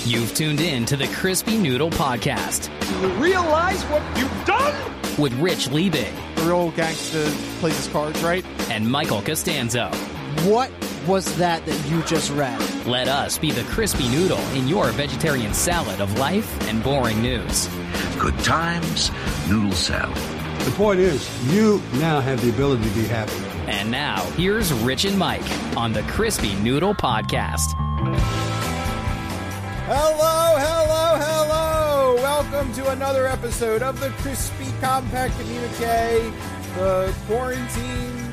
You've tuned in to the Crispy Noodle Podcast. Do you realize what you've done? With Rich Liebig. The real gangster plays his cards right. And Michael Costanzo. What was that you just read? Let us be the Crispy Noodle in your vegetarian salad of life and boring news. Good times, noodle salad. The point is, you now have the ability to be happy. And now, here's Rich and Mike on the Crispy Noodle Podcast. Hello, hello, hello! Welcome to another episode of the Crispy Compact Communique, the quarantine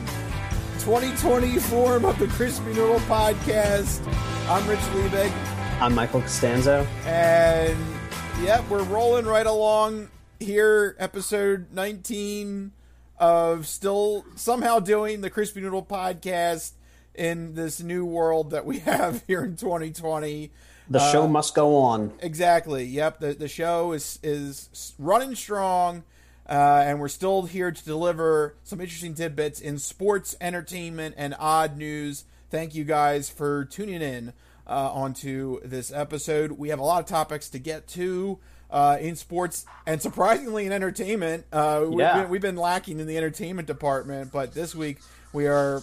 2020 form of the Crispy Noodle Podcast. I'm Rich Liebig. I'm Michael Costanzo. And, yep, we're rolling right along here, episode 19 of still somehow doing the Crispy Noodle Podcast in this new world that we have here in 2020. The show must go on. Exactly. Yep. The show is running strong, and we're still here to deliver some interesting tidbits in sports, entertainment, and odd news. Thank you guys for tuning in onto this episode. We have a lot of topics to get to in sports and surprisingly in entertainment. We've been lacking in the entertainment department, but this week we are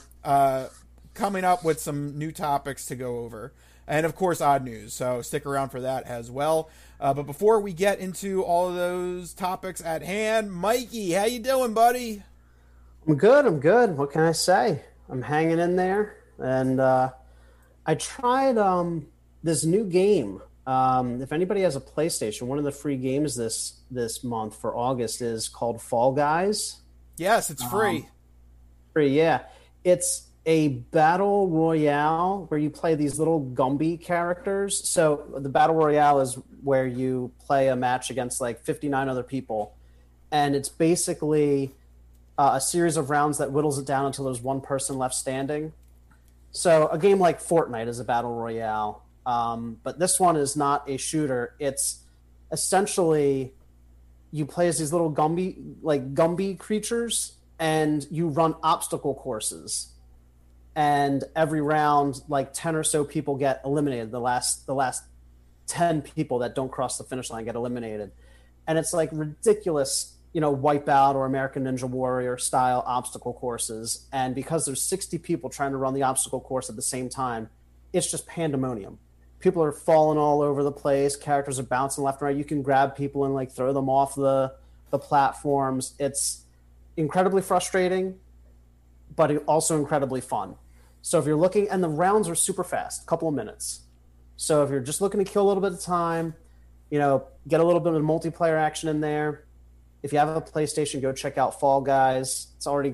coming up with some new topics to go over. And, of course, odd news, so stick around for that as well. But before we get into all of those topics at hand, Mikey, how you doing, buddy? I'm good. What can I say? I'm hanging in there. And I tried this new game. If anybody has a PlayStation, one of the free games this month for August is called Fall Guys. Yes, it's free. Free, yeah. It's a battle royale where you play these little Gumby characters. So the battle royale is where you play a match against like 59 other people. And it's basically a series of rounds that whittles it down until there's one person left standing. So a game like Fortnite is a battle royale. But this one is not a shooter. It's essentially you play as these little Gumby creatures and you run obstacle courses. And every round, like 10 or so people get eliminated. The last 10 people that don't cross the finish line get eliminated. And it's like ridiculous, Wipeout or American Ninja Warrior style obstacle courses. And because there's 60 people trying to run the obstacle course at the same time, it's just pandemonium. People are falling all over the place. Characters are bouncing left and right. You can grab people and like throw them off the platforms. It's incredibly frustrating, but also incredibly fun. So if you're looking, and the rounds are super fast, a couple of minutes. So if you're just looking to kill a little bit of time, get a little bit of multiplayer action in there. If you have a PlayStation, go check out Fall Guys.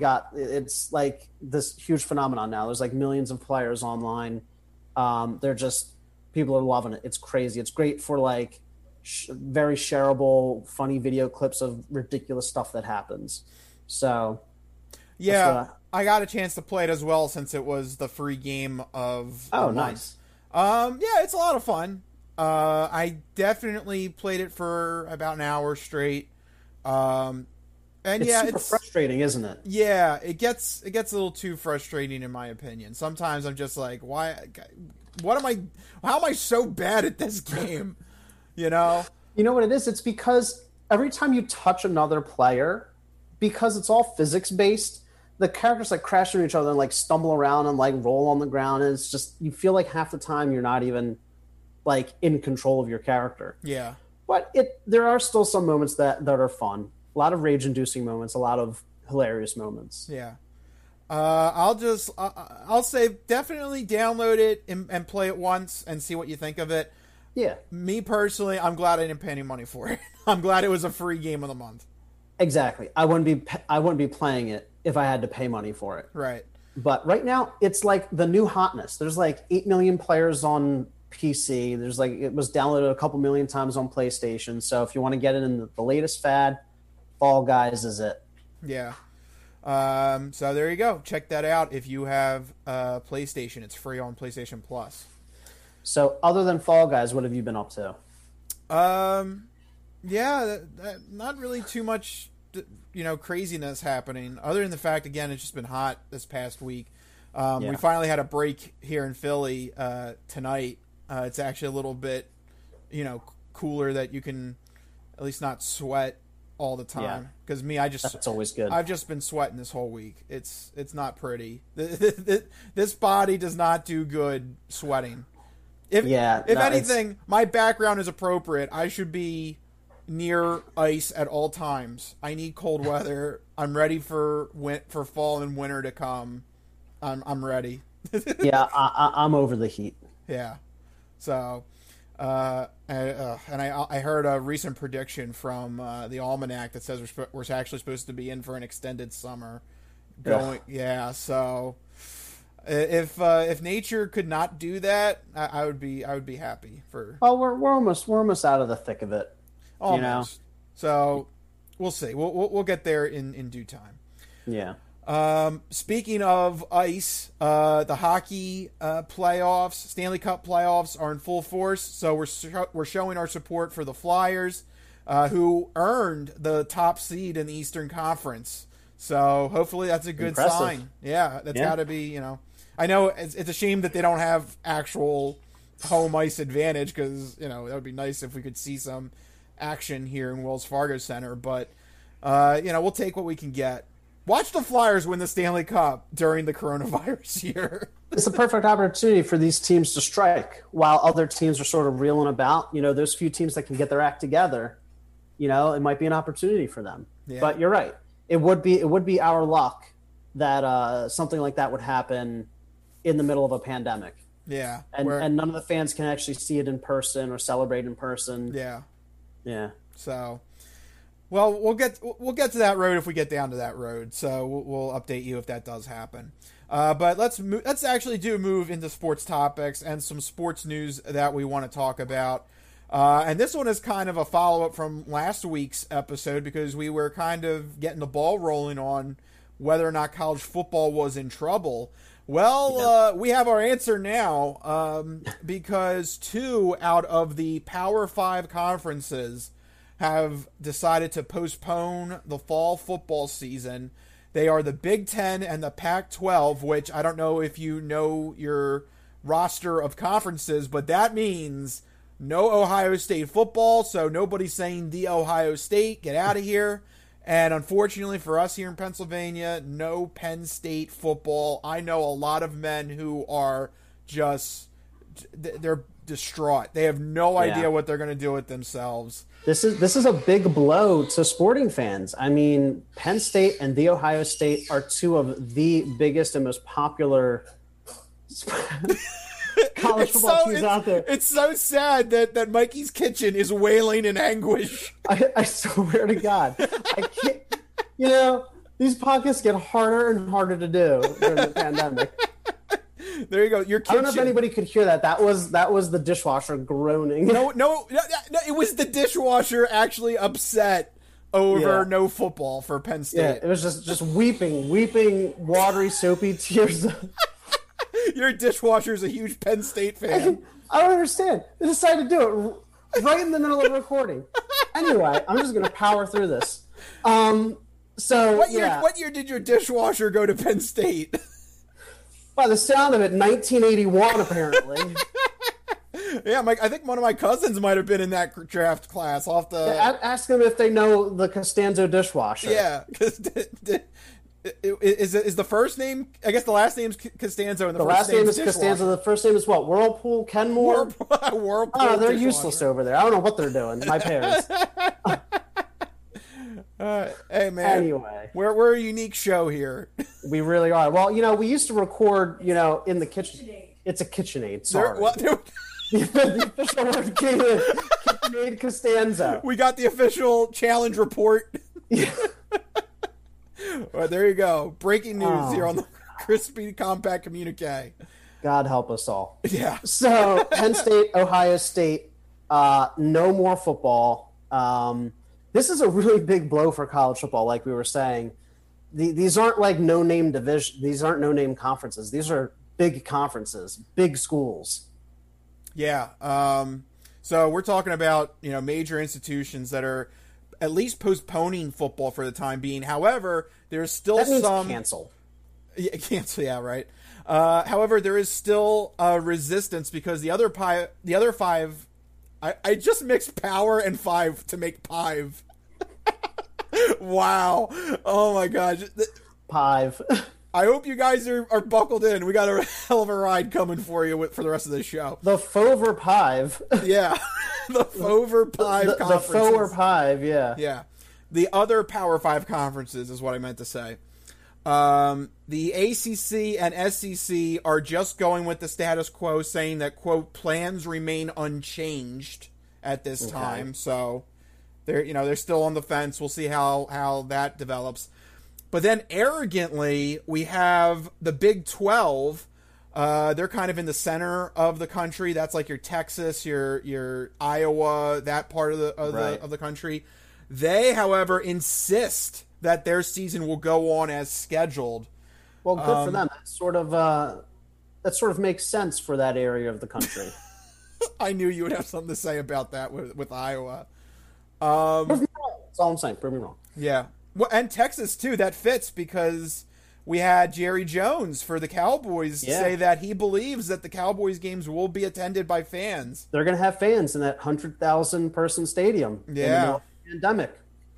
It's like this huge phenomenon now. There's like millions of players online. People are loving it. It's crazy. It's great for like very shareable, funny video clips of ridiculous stuff that happens. So yeah. I got a chance to play it as well since it was the free game of the month. Nice. Yeah, it's a lot of fun. I definitely played it for about an hour straight. It's super frustrating, isn't it? Yeah, it gets a little too frustrating in my opinion. Sometimes I'm just like, how am I so bad at this game? You know what it is? It's because every time you touch another player, because it's all physics based, the characters like crash into each other and like stumble around and like roll on the ground. And it's just, you feel like half the time you're not even like in control of your character. Yeah. But there are still some moments that are fun. A lot of rage inducing moments, a lot of hilarious moments. Yeah. I'll say definitely download it and play it once and see what you think of it. Yeah. Me personally, I'm glad I didn't pay any money for it. I'm glad it was a free game of the month. Exactly. I wouldn't be playing it if I had to pay money for it. Right. But right now, it's like the new hotness. There's like 8 million players on PC. There's like, it was downloaded a couple million times on PlayStation. So if you want to get it in the latest fad, Fall Guys is it. Yeah. So there you go. Check that out if you have PlayStation. It's free on PlayStation Plus. So other than Fall Guys, what have you been up to? Yeah, not really too much, craziness happening. Other than the fact, again, it's just been hot this past week. We finally had a break here in Philly tonight. It's actually a little bit cooler that you can at least not sweat all the time. Because that's always good. I've just been sweating this whole week. It's not pretty. This body does not do good sweating. If anything, my background is appropriate. I should be near ice at all times. I need cold weather. I'm ready for fall and winter to come. I'm ready. Yeah, I'm over the heat. Yeah. So, and I heard a recent prediction from the Almanac that says we're actually supposed to be in for an extended summer. So if nature could not do that, I would be happy for. Well, we're almost out of the thick of it. Almost. So we'll see. We'll get there in due time. Yeah. Speaking of ice, the hockey playoffs, Stanley Cup playoffs are in full force. So we're showing our support for the Flyers, who earned the top seed in the Eastern Conference. So hopefully that's a good sign. Yeah, that's got to be. I know it's a shame that they don't have actual home ice advantage because that would be nice if we could see some action here in Wells Fargo Center. But we'll take what we can get. Watch the Flyers win the Stanley Cup during the coronavirus year. It's a perfect opportunity for these teams to strike while other teams are sort of reeling about. Those few teams that can get their act together, it might be an opportunity for them. Yeah. But you're right. It would be our luck that something like that would happen in the middle of a pandemic. Yeah. And none of the fans can actually see it in person or celebrate in person. Yeah. Yeah. So, well, we'll get to that road if we get down to that road. So we'll update you if that does happen. But let's actually move into sports topics and some sports news that we want to talk about. And this one is kind of a follow-up from last week's episode because we were kind of getting the ball rolling on whether or not college football was in trouble. Well, we have our answer now because 2 out of the Power 5 conferences have decided to postpone the fall football season. They are the Big Ten and the Pac-12, which I don't know if you know your roster of conferences, but that means no Ohio State football, so nobody's saying the Ohio State, get out of here. And unfortunately for us here in Pennsylvania, no Penn State football. I know a lot of men who are they're distraught. They have no idea what they're going to do with themselves. This is a big blow to sporting fans. I mean, Penn State and the Ohio State are 2 of the biggest and most popular college football teams out there. It's so sad that Mikey's Kitchen is wailing in anguish. I swear to God. I can't, these podcasts get harder and harder to do during the pandemic. There you go. Your kitchen. I don't know if anybody could hear that. That was the dishwasher groaning. No, it was the dishwasher actually upset over no football for Penn State. Yeah, it was just weeping, watery, soapy tears. Your dishwasher's a huge Penn State fan. I don't understand. They decided to do it right in the middle of recording. Anyway, I'm just going to power through this. What year did your dishwasher go to Penn State? By the sound of it, 1981, apparently. Yeah, Mike. I think one of my cousins might have been in that draft class. I'll have to ask them if they know the Costanzo dishwasher. Yeah, because is the first name? I guess the last name's Costanzo, and the last name is dishwasher. Costanzo. The first name is what? Whirlpool? Kenmore? Whirlpool. Oh, they're useless over there. I don't know what they're doing. My parents. Hey man. Anyway, we're a unique show here. We really are. Well, we used to record, in the kitchen. It's a KitchenAid. Sorry. The official word KitchenAid Costanzo. We got the official challenge report. Yeah. Well, there you go. Breaking news here on the Crispy Compact Communique. God help us all. Yeah. So Penn State, Ohio State, no more football. This is a really big blow for college football, like we were saying. These aren't like no-name division. These aren't no-name conferences. These are big conferences, big schools. Yeah. So we're talking about, major institutions that are at least postponing football for the time being. However, there's still that means some cancel. Yeah, cancel. Yeah, right. However, there is still resistance because the other 5 I just mixed power and 5 to make pive. Wow. Oh my gosh. Pive. I hope you guys are buckled in. We got a hell of a ride coming for you for the rest of this show. The Fover Pive. Yeah. The Fover Pive conferences. The Fover Pive, yeah. Yeah. The other Power 5 conferences is what I meant to say. The ACC and SEC are just going with the status quo, saying that, quote, plans remain unchanged at this time. So they're still on the fence. We'll see how that develops. But then arrogantly, we have the Big 12. They're kind of in the center of the country. That's like your Texas, your Iowa, that part of the country. They, however, insist that their season will go on as scheduled. Well, good for them. That sort of makes sense for that area of the country. I knew you would have something to say about that with Iowa. Prove me wrong. That's all I'm saying. Prove me wrong. Yeah. Well, and Texas, too. That fits because we had Jerry Jones for the Cowboys say that he believes that the Cowboys games will be attended by fans. They're going to have fans in that 100,000 person stadium in the middle of the pandemic.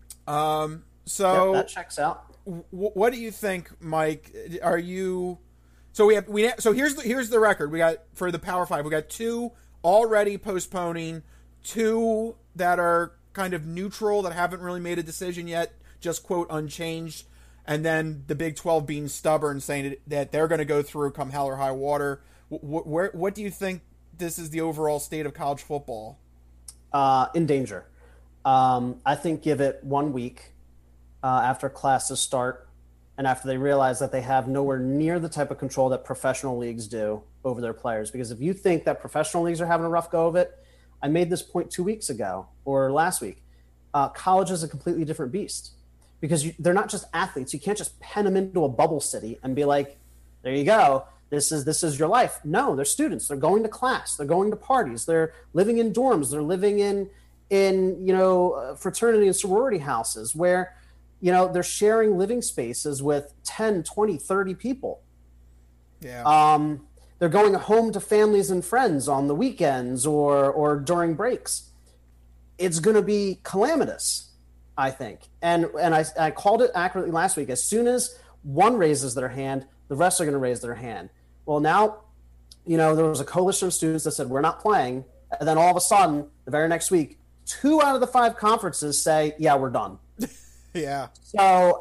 So that checks out. What do you think, Mike? Are you? So here's the record. We got for the Power 5. We got 2 already postponing, 2 that are kind of neutral that haven't really made a decision yet, just quote unchanged, and then the Big 12 being stubborn, saying that they're going to go through come hell or high water. What do you think? This is the overall state of college football. In danger. I think give it 1 week. After classes start and after they realize that they have nowhere near the type of control that professional leagues do over their players. Because if you think that professional leagues are having a rough go of it, I made this point 2 weeks ago or last week. College is a completely different beast because they're not just athletes. You can't just pen them into a bubble city and be like, there you go. This is your life. No, they're students. They're going to class. They're going to parties. They're living in dorms. They're living in fraternity and sorority houses where they're sharing living spaces with 10, 20, 30 people. Yeah. They're going home to families and friends on the weekends or during breaks. It's going to be calamitous, I think. And I called it accurately last week. As soon as one raises their hand, the rest are going to raise their hand. Well, now, there was a coalition of students that said, we're not playing. And then all of a sudden, the very next week, 2 out of the 5 conferences say, yeah, we're done. Yeah. So,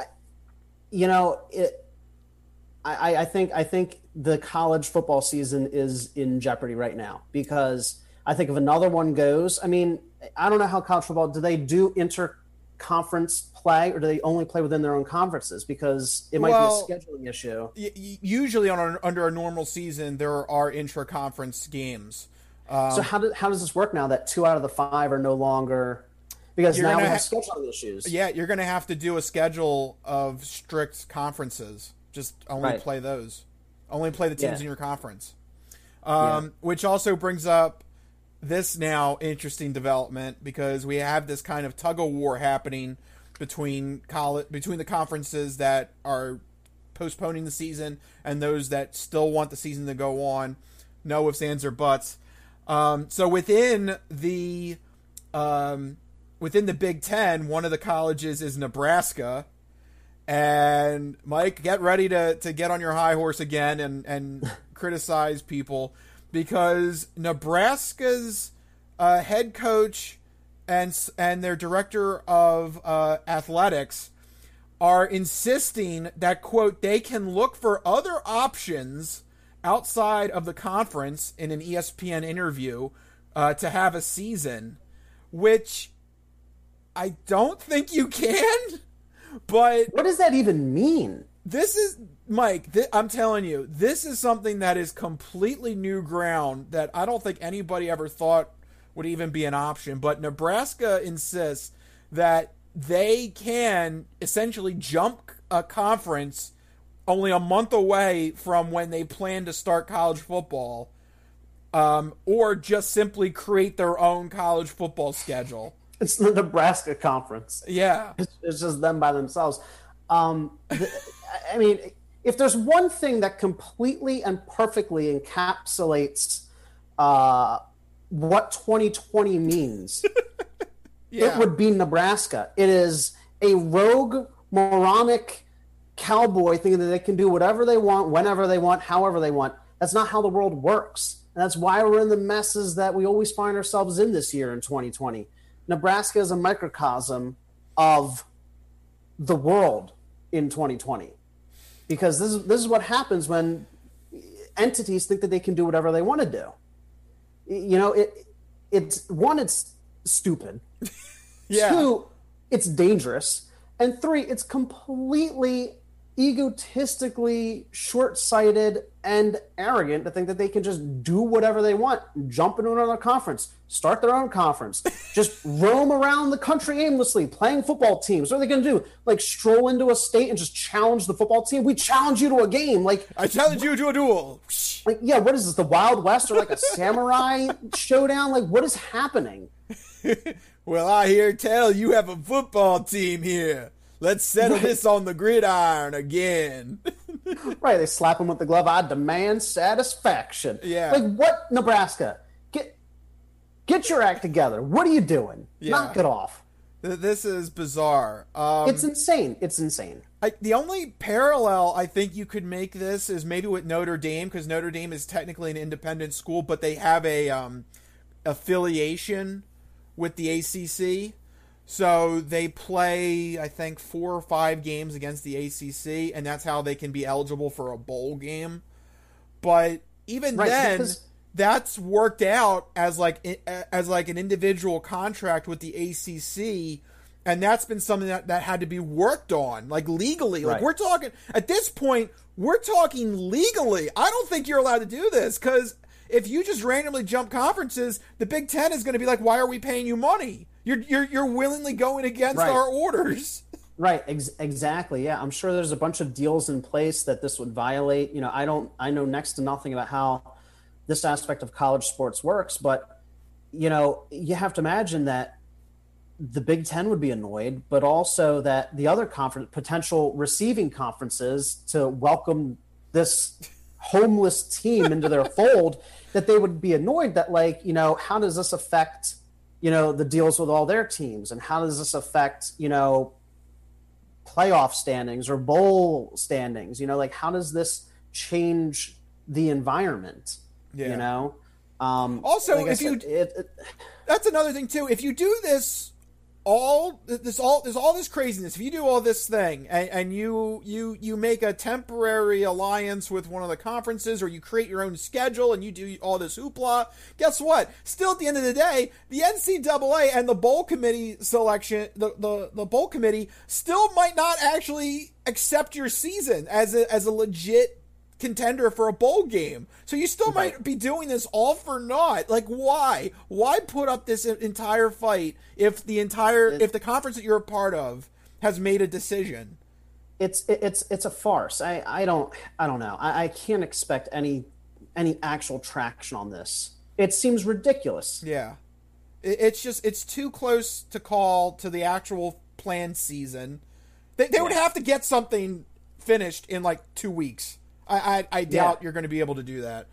I think the college football season is in jeopardy right now because I think if another one goes, I mean, I don't know how college football, do they do inter-conference play or do they only play within their own conferences? Because it might be a scheduling issue. Usually under a normal season, there are intra-conference games. So how does this work now that 2 out of the 5 are no longer... Because now we have scheduling issues. Yeah, you're going to have to do a schedule of strict conferences. Just only play those. Only play the teams in your conference. Which also brings up this now interesting development because we have this kind of tug-of-war happening between the conferences that are postponing the season and those that still want the season to go on. No ifs, ands, or buts. So within the Big Ten, one of the colleges is Nebraska. And Mike, get ready to get on your high horse again and criticize people because Nebraska's head coach and their director of athletics are insisting that, quote, they can look for other options outside of the conference in an ESPN interview to have a season, which I don't think you can, but... What does that even mean? This is, Mike, I'm telling you, this is something that is completely new ground that I don't think anybody ever thought would even be an option, but Nebraska insists that they can essentially jump a conference only a month away from when they plan to start college football, or just simply create their own college football schedule. It's the Nebraska conference. Yeah. It's just them by themselves. I mean, if there's one thing that completely and perfectly encapsulates what 2020 means, Yeah. it would be Nebraska. It is a rogue, moronic cowboy thinking that they can do whatever they want, whenever they want, however they want. That's not how the world works. And that's why we're in the messes that we always find ourselves in this year in 2020. Nebraska is a microcosm of the world in 2020. Because this is what happens when entities think that they can do whatever they want to do. You know, it's stupid. Yeah. 2, it's dangerous. And 3, it's completely egotistically short-sighted and arrogant to think that they can just do whatever they want, jump into another conference, start their own conference, just roam around the country aimlessly, playing football teams. What are they going to do? Like stroll into a state and just challenge the football team? We challenge you to a game. Like, I challenge you to a duel. like, yeah, what is this, the Wild West or like a samurai showdown? Like, what is happening? Well, I hear tell you have a football team here. Let's settle this on the gridiron again. Right, they slap him with the glove. I demand satisfaction. Yeah. Like, what, Nebraska? Get your act together. What are you doing? Yeah. Knock it off. This is bizarre. It's insane. It's insane. The only parallel I think you could make this is maybe with Notre Dame, because Notre Dame is technically an independent school, but they have a affiliation with the ACC. So they play, I think, 4 or 5 games against the ACC, and that's how they can be eligible for a bowl game. But even then, that's worked out as like an individual contract with the ACC, and that's been something that had to be worked on, like legally. Like we're talking at this point, we're talking legally. I don't think you're allowed to do this, because if you just randomly jump conferences, the Big Ten is going to be like, "Why are we paying you money? You're willingly going against our orders." Right, exactly. Yeah, I'm sure there's a bunch of deals in place that this would violate. You know, I know next to nothing about how this aspect of college sports works, but you know, you have to imagine that the Big Ten would be annoyed, but also that the other potential receiving conferences to welcome this homeless team into their fold, that they would be annoyed that, like, you know, how does this affect, you know, the deals with all their teams, and how does this affect, you know, playoff standings or bowl standings? You know, like, how does this change the environment? Yeah. You know. Also, like that's another thing too. If you do all this craziness, if you do all this thing and you make a temporary alliance with one of the conferences, or you create your own schedule and you do all this hoopla, guess what? Still, at the end of the day, the NCAA and the bowl committee selection, the bowl committee still might not actually accept your season as a legit contender for a bowl game. So you still might be doing this all for naught. Like, why put up this entire fight if the conference that you're a part of has made a decision? It's a farce. I don't know. I can't expect any actual traction on this. It seems ridiculous. Yeah. It's too close to call to the actual planned season. They would have to get something finished in like 2 weeks. I doubt you're going to be able to do that.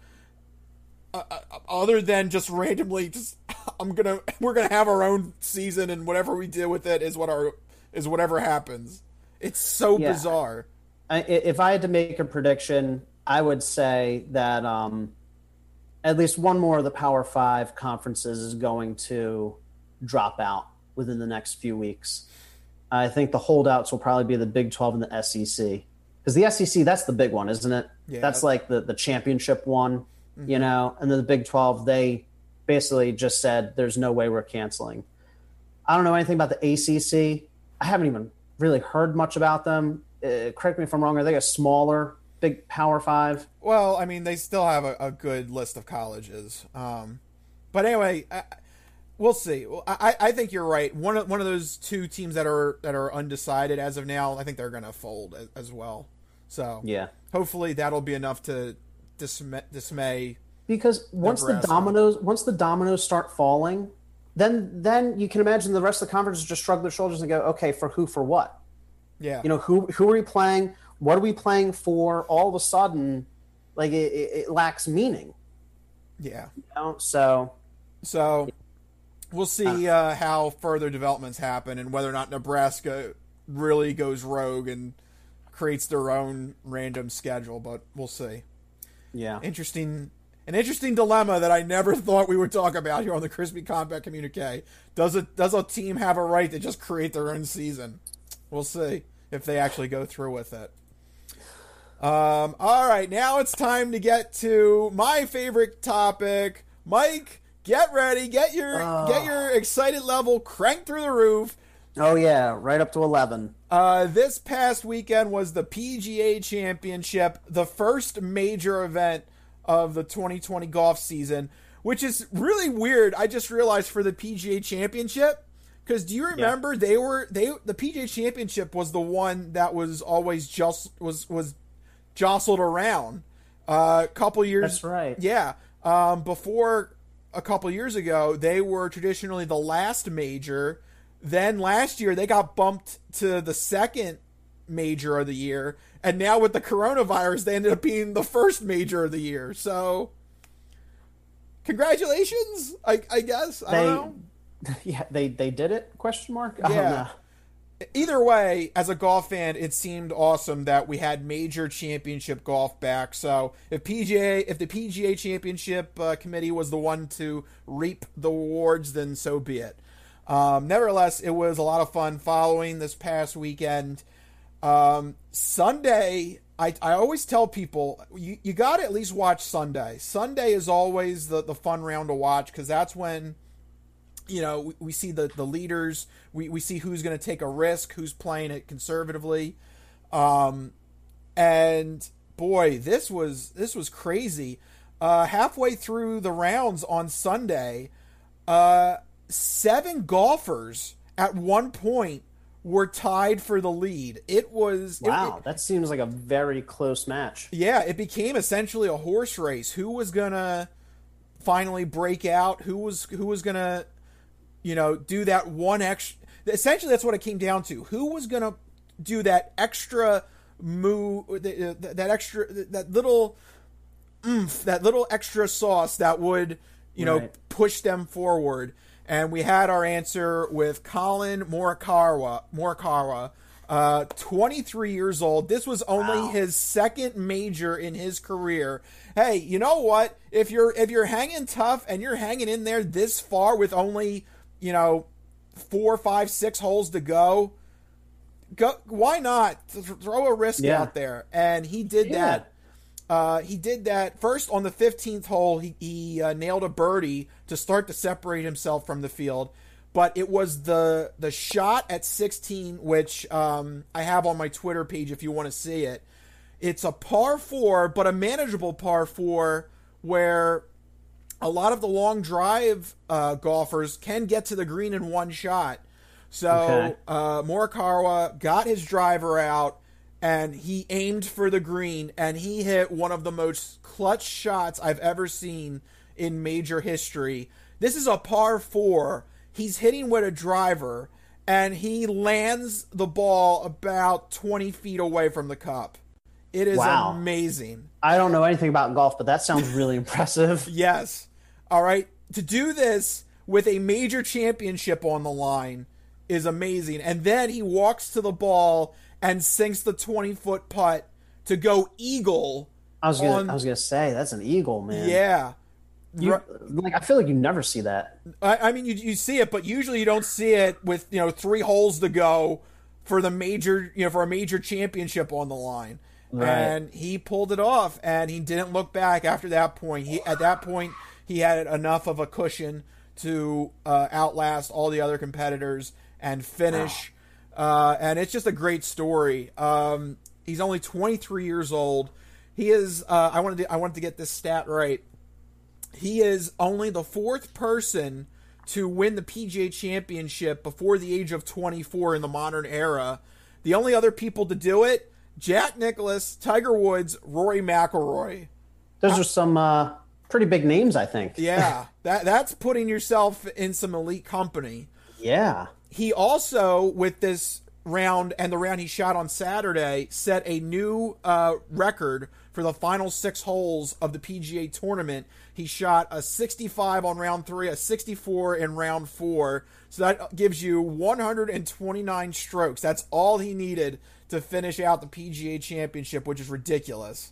Other than just randomly, we're gonna have our own season, and whatever we do with it is whatever happens. It's so bizarre. If I had to make a prediction, I would say that at least one more of the Power 5 conferences is going to drop out within the next few weeks. I think the holdouts will probably be the Big 12 and the SEC. Because the SEC, that's the big one, isn't it? Yeah. That's like the championship one, you know? And then the Big 12, they basically just said, there's no way we're canceling. I don't know anything about the ACC. I haven't even really heard much about them. Correct me if I'm wrong. Are they a smaller, big Power 5? Well, I mean, they still have a good list of colleges. But anyway, we'll see. I think you're right. One of those two teams that are undecided as of now, I think they're going to fold as well. So yeah, hopefully that'll be enough to dismay. Because once the dominoes start falling, then you can imagine the rest of the conferences just shrug their shoulders and go, okay, for who, for what? Yeah. You know, who are we playing? What are we playing for? All of a sudden, like it lacks meaning. Yeah. You know? So So we'll see how further developments happen and whether or not Nebraska really goes rogue and creates their own random schedule, but we'll see. Yeah. An interesting dilemma that I never thought we would talk about here on the Crispy Combat Communique. Does a team have a right to just create their own season? We'll see if they actually go through with it. All right, now it's time to get to my favorite topic. Mike, get ready, get your excited level cranked through the roof. Oh yeah, right up to 11. This past weekend was the PGA Championship, the first major event of the 2020 golf season, which is really weird. I just realized for the PGA Championship, because do you remember the PGA Championship was the one that was always was jostled around a couple years. That's right. Yeah. Before a couple years ago, they were traditionally the last major. Then last year, they got bumped to the second major of the year. And now with the coronavirus, they ended up being the first major of the year. So, congratulations, I guess. I don't know. Yeah, they did it? Question mark? Yeah. Either way, as a golf fan, it seemed awesome that we had major championship golf back. So if the PGA Championship Committee was the one to reap the awards, then so be it. Nevertheless, it was a lot of fun following this past weekend. Sunday, I always tell people, you got to at least watch Sunday. Sunday is always the fun round to watch because that's when, you know, we see the leaders. We see who's going to take a risk, who's playing it conservatively. And boy, this was crazy. Halfway through the rounds on Sunday, 7 golfers at one point were tied for the lead. It was that seems like a very close match. Yeah, it became essentially a horse race. Who was gonna finally break out? Who was gonna, you know, do that one extra? Essentially, that's what it came down to. Who was gonna do that extra move? That little oomph, that little extra sauce that would, you know, push them forward. And we had our answer with Colin Morikawa, 23 years old. This was only his second major in his career. Hey, you know what? If you're hanging tough and you're hanging in there this far with only, you know, 4, 5, 6 holes to go, why not throw a risk out there? And he did that. He did that first on the 15th hole. He nailed a birdie to start to separate himself from the field. But it was the shot at 16, which I have on my Twitter page if you want to see it. It's a par 4, but a manageable par 4 where a lot of the long drive golfers can get to the green in one shot. So Morikawa got his driver out, and he aimed for the green, and he hit one of the most clutch shots I've ever seen in major history. This is a par 4. He's hitting with a driver, and he lands the ball about 20 feet away from the cup. It is amazing. I don't know anything about golf, but that sounds really impressive. Yes. All right. To do this with a major championship on the line is amazing. And then he walks to the ball and sinks the 20-foot putt to go eagle. I was gonna say that's an eagle, man. Yeah, I feel like you never see that. I mean, you see it, but usually you don't see it with 3 holes to go for the major, for a major championship on the line. Right. And he pulled it off, and he didn't look back after that point. At that point, he had enough of a cushion to outlast all the other competitors and finish. And it's just a great story. He's only 23 years old. He is. I wanted to get this stat right. He is only the 4th person to win the PGA Championship before the age of 24 in the modern era. The only other people to do it: Jack Nicklaus, Tiger Woods, Rory McIlroy. Those are some pretty big names, I think. Yeah, that's putting yourself in some elite company. Yeah. He also, with this round and the round he shot on Saturday set a new record for the final 6 holes of the PGA tournament. He shot a 65 on round 3, a 64 in round 4. So that gives you 129 strokes. That's all he needed to finish out the PGA Championship, which is ridiculous.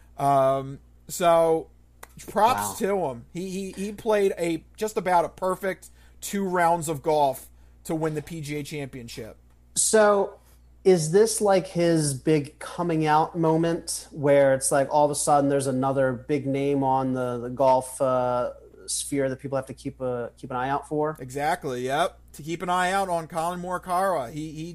So props to him. He played just about a perfect 2 rounds of golf to win the PGA Championship. So is this like his big coming out moment where it's like all of a sudden there's another big name on the golf sphere that people have to keep an eye out for? Exactly. Yep. To keep an eye out on Colin Morikawa. He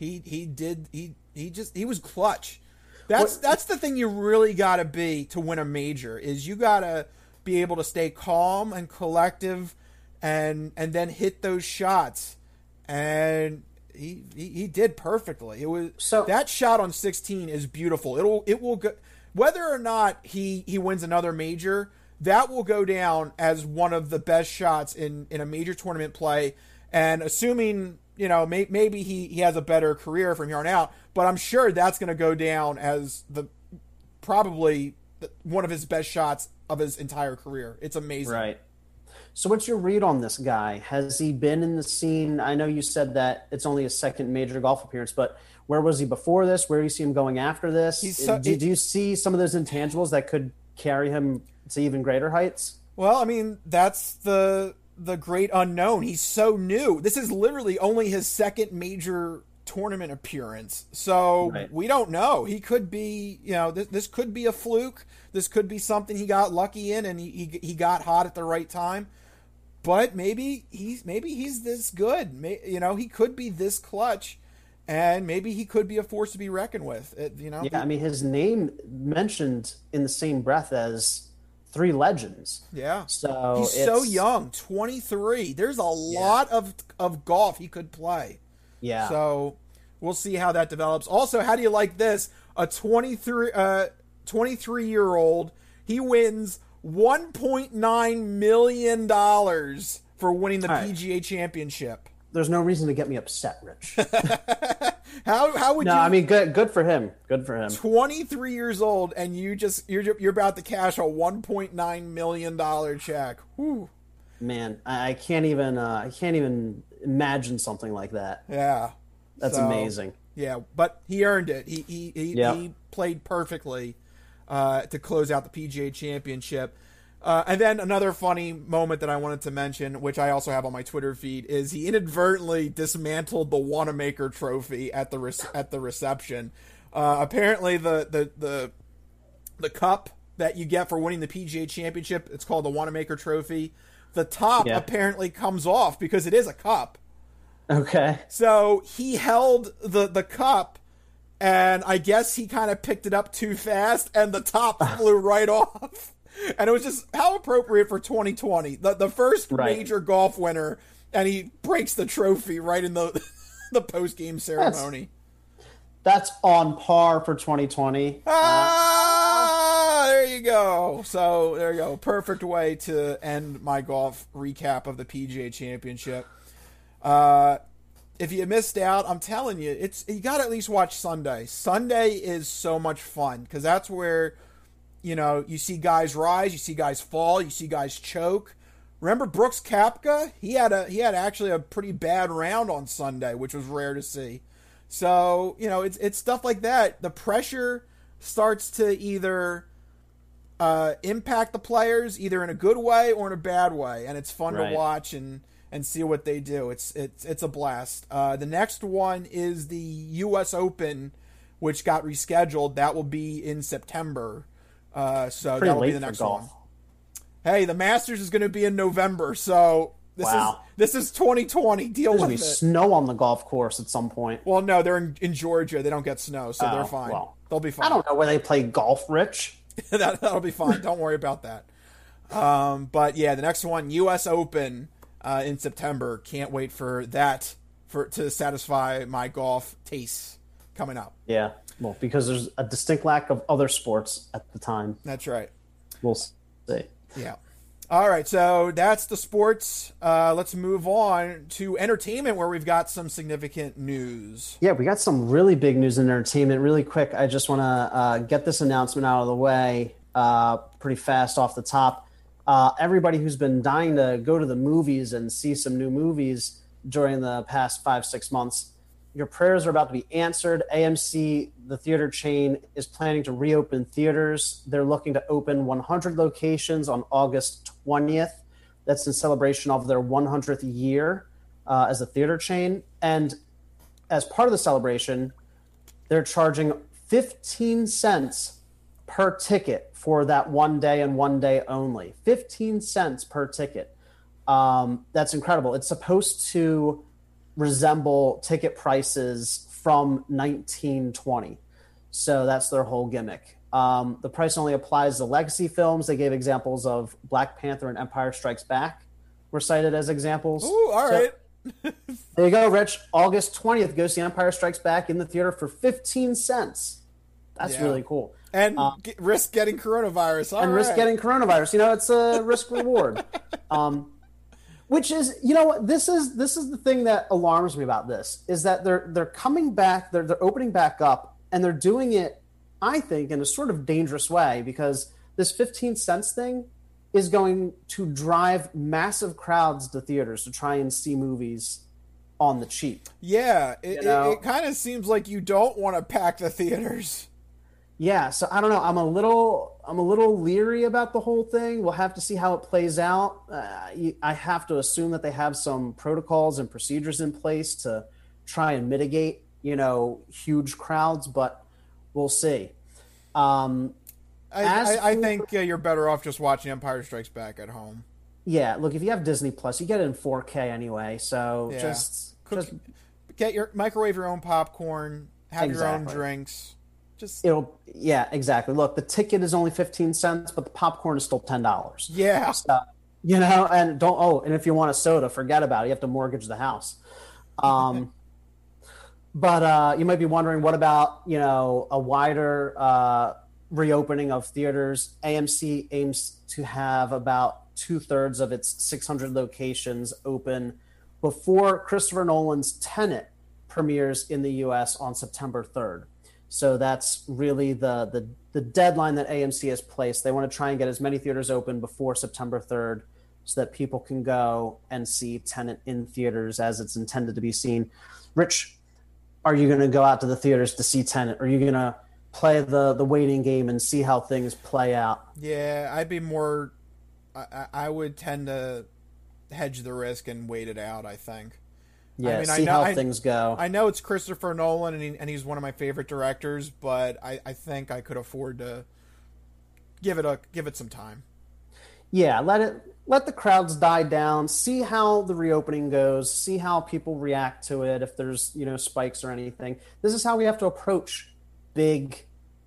was clutch. That's the thing you really got to be to win a major, is you got to be able to stay calm and collective and then hit those shots. And he did perfectly. It was that shot on 16 is beautiful. It will go, whether or not he wins another major, that will go down as one of the best shots in a major tournament play. And assuming, maybe he has a better career from here on out, but I'm sure that's going to go down as probably one of his best shots of his entire career. It's amazing. Right. So what's your read on this guy? Has he been in the scene? I know you said that it's only his second major golf appearance, but where was he before this? Where do you see him going after this? Do you see some of those intangibles that could carry him to even greater heights? Well, I mean, that's the great unknown. He's so new. This is literally only his second major tournament appearance. So We don't know. He could be, this could be a fluke. This could be something he got lucky in and he got hot at the right time. But maybe he's this good. He could be this clutch, and maybe he could be a force to be reckoned with. Yeah, I mean, his name mentioned in the same breath as 3 legends. Yeah. So he's so young, 23. There's a lot of golf he could play. Yeah. So we'll see how that develops. Also, how do you like this? A 23-year-old, he wins $1.9 million for winning the PGA Championship. There's no reason to get me upset, Rich. How would you? No, I mean, good for him. Good for him. 23 years old, and you're about to cash a $1.9 million check. Whew. Man, I can't even imagine something like that. Yeah, that's amazing. Yeah, but he earned it. He played perfectly to close out the PGA Championship. And then another funny moment that I wanted to mention, which I also have on my Twitter feed, is he inadvertently dismantled the Wanamaker Trophy at the reception. Apparently, the cup that you get for winning the PGA Championship, it's called the Wanamaker Trophy. The top apparently comes off because it is a cup. Okay. So he held the cup, and I guess he kind of picked it up too fast, and the top flew right off. And it was just how appropriate for 2020. The first major golf winner, and he breaks the trophy right in the post-game ceremony. That's on par for 2020. There you go. So there you go. Perfect way to end my golf recap of the PGA Championship. If you missed out, I'm telling you, you got to at least watch Sunday. Sunday is so much fun because that's where you see guys rise, you see guys fall, you see guys choke. Remember Brooks Koepka? He had actually a pretty bad round on Sunday, which was rare to see. So, it's stuff like that. The pressure starts to either impact the players either in a good way or in a bad way, and it's fun to watch and see what they do. It's a blast. The next one is the U.S. Open, which got rescheduled. That will be in September. So that'll be the next one. Hey, the Masters is going to be in November, so this is 2020. Deal with it. There's going to be snow on the golf course at some point. Well, no, they're in Georgia. They don't get snow, so they're fine. Well, they'll be fine. I don't know where they play golf, Rich. That'll be fine. Don't worry about that. But yeah, the next one, U.S. Open in September. Can't wait for that to satisfy my golf tastes coming up. Yeah. Well, because there's a distinct lack of other sports at the time. That's right. We'll see. Yeah. All right, so that's the sports. Let's move on to entertainment, where we've got some significant news. Yeah, we got some really big news in entertainment. Really quick, I just want to get this announcement out of the way pretty fast off the top. Everybody who's been dying to go to the movies and see some new movies during the past 5-6 months, your prayers are about to be answered. AMC, the theater chain, is planning to reopen theaters. They're looking to open 100 locations on August 20th. That's in celebration of their 100th year as a theater chain. And as part of the celebration, they're charging 15 cents per ticket for that one day and one day only. 15 cents per ticket. That's incredible. It's supposed to resemble ticket prices from 1920. So that's their whole gimmick. The price only applies to legacy films. They gave examples of Black Panther and Empire Strikes Back were cited as examples. Ooh, all right. There you go, Rich. August 20th, go see Empire Strikes Back in the theater for 15 cents. That's really cool. And risk getting coronavirus. All right. Risk getting coronavirus. You know, it's a risk reward. Which is, you know what, this is the thing that alarms me about this, is that they're coming back, they're opening back up, and they're doing it, I think, in a sort of dangerous way, because this 15 cents thing is going to drive massive crowds to theaters to try and see movies on the cheap. Yeah, it kind of seems like you don't want to pack the theaters. Yeah, so I don't know. I'm a little leery about the whole thing. We'll have to see how it plays out. I have to assume that they have some protocols and procedures in place to try and mitigate, huge crowds, but we'll see. I think you're better off just watching Empire Strikes Back at home. Yeah, look, if you have Disney Plus, you get it in 4K anyway. So just get microwave your own popcorn, have your own drinks. Exactly. Look, the ticket is only 15 cents, but the popcorn is still $10. Yeah. So, and if you want a soda, forget about it. You have to mortgage the house. But you might be wondering, what about, a wider reopening of theaters? AMC aims to have about 2/3 of its 600 locations open before Christopher Nolan's Tenet premieres in the U.S. on September 3rd. So that's really the deadline that AMC has placed. They want to try and get as many theaters open before September 3rd so that people can go and see Tenet in theaters as it's intended to be seen. Rich, are you going to go out to the theaters to see Tenet? Are you going to play the waiting game and see how things play out? Yeah, I'd be more – I would tend to hedge the risk and wait it out, I think. Yeah, see how things go. I know it's Christopher Nolan, and he's one of my favorite directors, but I think I could afford to give it some time. Yeah, let the crowds die down. See how the reopening goes. See how people react to it. If there's spikes or anything. This is how we have to approach big,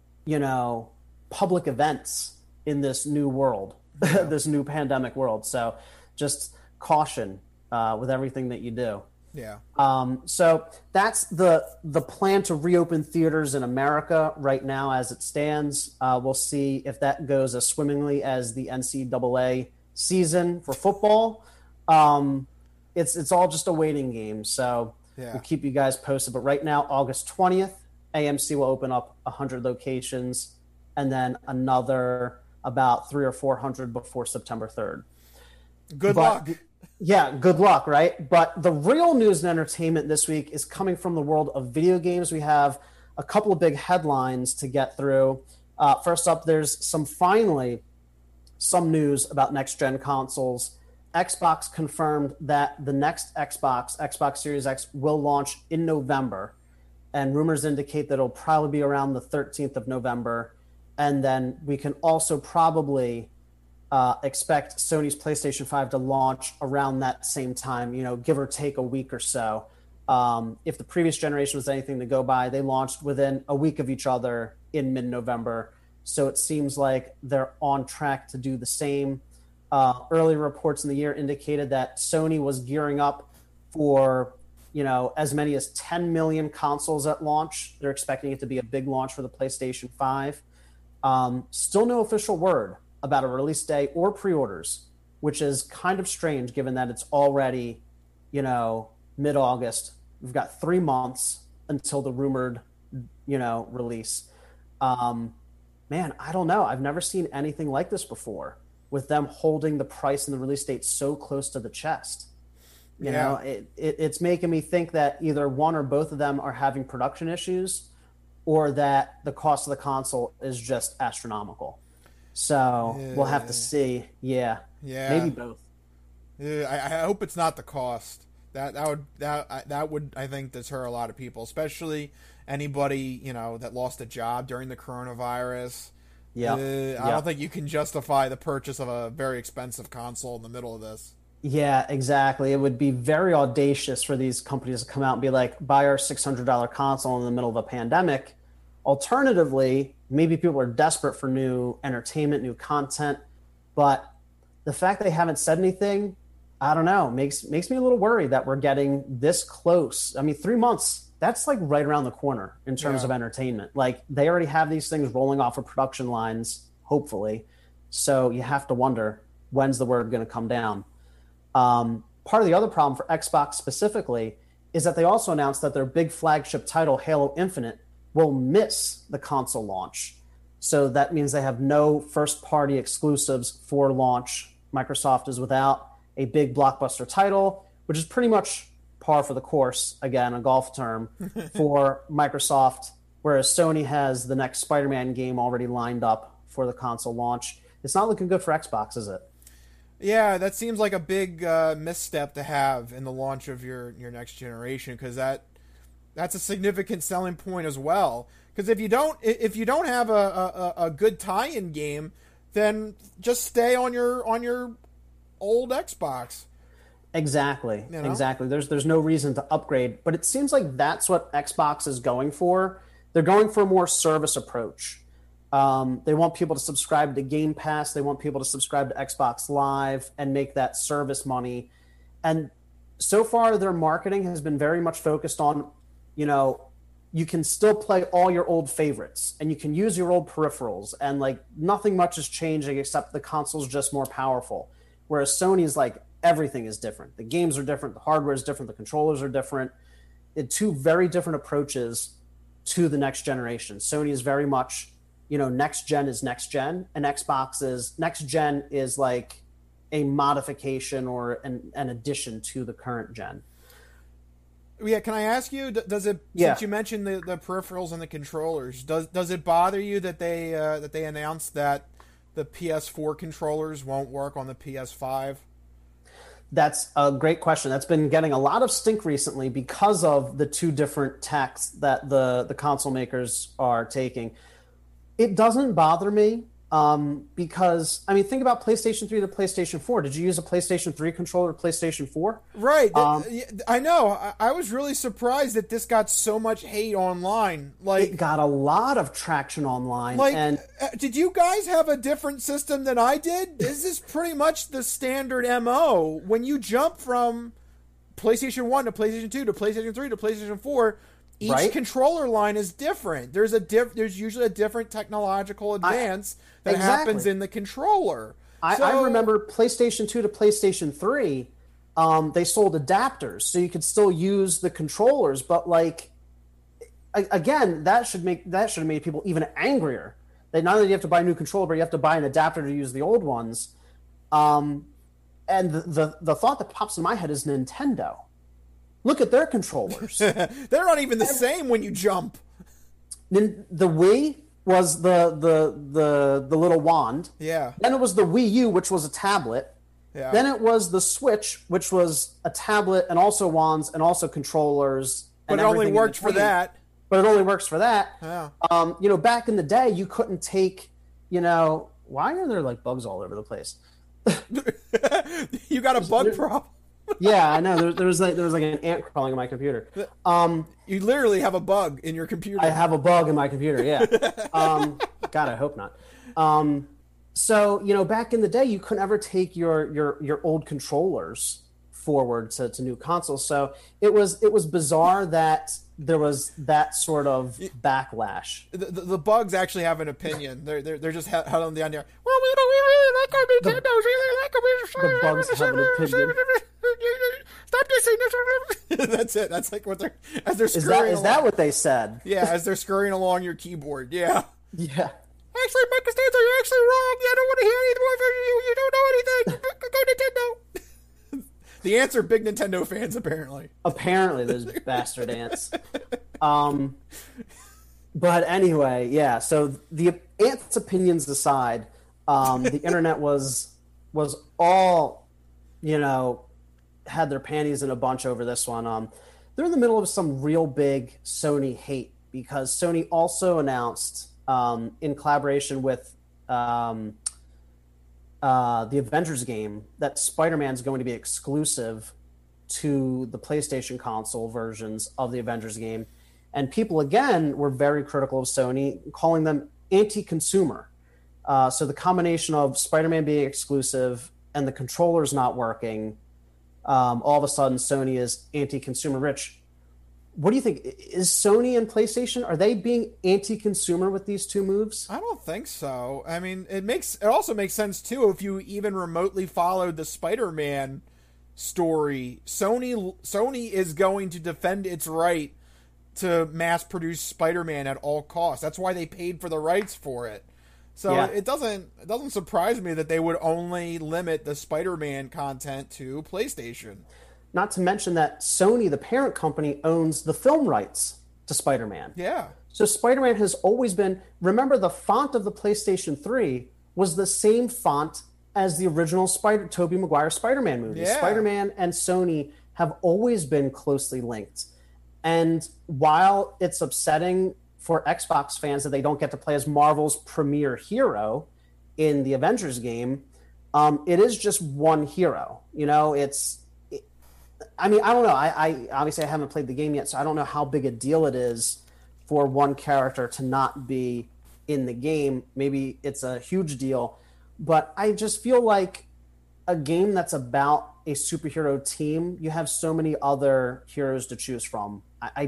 public events in this new world, this new pandemic world. So just caution with everything that you do. Yeah. So that's the plan to reopen theaters in America right now as it stands. We'll see if that goes as swimmingly as the NCAA season for football. It's all just a waiting game. So we'll keep you guys posted. But right now, August 20th, AMC will open up 100 locations and then another about 300 or 400 before September 3rd. Good luck. Yeah, good luck, right? But the real news and entertainment this week is coming from the world of video games. We have a couple of big headlines to get through. First up, there's finally some news about next-gen consoles. Xbox confirmed that the next Xbox Series X, will launch in November. And rumors indicate that it'll probably be around the 13th of November. And then we can also probably expect Sony's PlayStation 5 to launch around that same time, give or take a week or so. If the previous generation was anything to go by, they launched within a week of each other in mid-November. So it seems like they're on track to do the same. Early reports in the year indicated that Sony was gearing up for, as many as 10 million consoles at launch. They're expecting it to be a big launch for the PlayStation 5. Still no official word about a release day or pre-orders which is kind of strange given that it's already, mid-August. We've got 3 months until the rumored, release. Man, I don't know. I've never seen anything like this before, with them holding the price and the release date so close to the chest. You know, it's making me think that either one or both of them are having production issues, or that the cost of the console is just astronomical. So we'll have to see. Yeah. Maybe both. I hope it's not the cost. That would I think deter a lot of people, especially anybody that lost a job during the coronavirus. I don't think you can justify the purchase of a very expensive console in the middle of this. Yeah, exactly. It would be very audacious for these companies to come out and be like, buy our $600 console in the middle of a pandemic. Alternatively, maybe people are desperate for new entertainment, new content, but the fact they haven't said anything, I don't know, makes me a little worried that we're getting this close. I mean, 3 months, that's like right around the corner in terms of entertainment. Like, they already have these things rolling off of production lines, hopefully. So you have to wonder, when's the word going to come down? Part of the other problem for Xbox specifically is that they also announced that their big flagship title, Halo Infinite, will miss the console launch. So that means they have no first-party exclusives for launch. Microsoft is without a big blockbuster title, which is pretty much par for the course, again, a golf term, for Microsoft, whereas Sony has the next Spider-Man game already lined up for the console launch. It's not looking good for Xbox, is it? Yeah, that seems like a big misstep to have in the launch of your next generation, because that's a significant selling point as well. Because if you don't have a good tie-in game, then just stay on your old Xbox. Exactly. Exactly. There's no reason to upgrade, but it seems like that's what Xbox is going for. They're going for a more service approach. They want people to subscribe to Game Pass. They want people to subscribe to Xbox Live and make that service money. And so far, their marketing has been very much focused on, you can still play all your old favorites and you can use your old peripherals, and like nothing much is changing except the console's just more powerful. Whereas Sony's like, everything is different. The games are different. The hardware is different. The controllers are different. Two very different approaches to the next generation. Sony is very much, next gen is next gen, and Xbox is next gen is like a modification or an addition to the current gen. Yeah, can I ask you, does it, since you mentioned the peripherals and the controllers, does it bother you that they announced that the PS4 controllers won't work on the PS5? That's a great question. That's been getting a lot of stink recently because of the two different tacks that the console makers are taking. It doesn't bother me because, think about PlayStation 3 to PlayStation 4. Did you use a PlayStation 3 controller to PlayStation 4? Right. I know. I was really surprised that this got so much hate online. It got a lot of traction online. Did you guys have a different system than I did? This is pretty much the standard MO. When you jump from PlayStation 1 to PlayStation 2 to PlayStation 3 to PlayStation 4, each controller line is different. There's usually a different technological advance that happens in the controller. I remember PlayStation 2 to PlayStation 3, they sold adapters, so you could still use the controllers. But again, that should have made people even angrier. That not only do you have to buy a new controller, but you have to buy an adapter to use the old ones. And the thought that pops in my head is Nintendo. Look at their controllers. They're not even the same when you jump. The Wii was the little wand. Yeah. Then it was the Wii U, which was a tablet. Yeah. Then it was the Switch, which was a tablet and also wands and also controllers. But it only worked for that. But it only works for that. Yeah. Back in the day, you couldn't take, why are there like bugs all over the place? You got a bug problem. Yeah, I know. There was like an ant crawling in my computer. You literally have a bug in your computer. I have a bug in my computer. Yeah. God, I hope not. So back in the day, you couldn't ever take your old controllers forward to new consoles. So it was bizarre that there was that sort of backlash. The bugs actually have an opinion. They're just held on the idea. Well, we really like our Nintendos. We really like our The bugs have an opinion. Stop dissing. That's it. That's like what they're as they're scurrying. Is that what they said? Yeah, as they're scurrying along your keyboard. Yeah. Yeah. Actually, Mike Costanzo, you're actually wrong. Yeah, I don't want to hear any more from you. You don't know anything. Go Nintendo. The ants are big Nintendo fans, apparently. Apparently, those bastard ants. But anyway, yeah. So the ants' opinions aside, the internet was all, had their panties in a bunch over this one. They're in the middle of some real big Sony hate because Sony also announced, in collaboration with the Avengers game, that Spider-Man's going to be exclusive to the PlayStation console versions of the Avengers game. And people, again, were very critical of Sony, calling them anti-consumer. So the combination of Spider-Man being exclusive and the controllers not working, all of a sudden Sony is anti-consumer. Rich, what do you think? Is Sony and PlayStation, are they being anti-consumer with these two moves? I don't think so. I mean, it also makes sense too if you even remotely followed the Spider-Man story. Sony is going to defend its right to mass produce Spider-Man at all costs. That's why they paid for the rights for it. So yeah. It doesn't surprise me that they would only limit the Spider-Man content to PlayStation. Not to mention that Sony, the parent company, owns the film rights to Spider-Man. Yeah. So Spider-Man has always been... Remember, the font of the PlayStation 3 was the same font as the original Tobey Maguire Spider-Man movie. Yeah. Spider-Man and Sony have always been closely linked. And while it's upsetting for Xbox fans that they don't get to play as Marvel's premier hero in the Avengers game, it is just one hero. I don't know. I obviously I haven't played the game yet, so I don't know how big a deal it is for one character to not be in the game. Maybe it's a huge deal, but I just feel like a game that's about a superhero team, you have so many other heroes to choose from.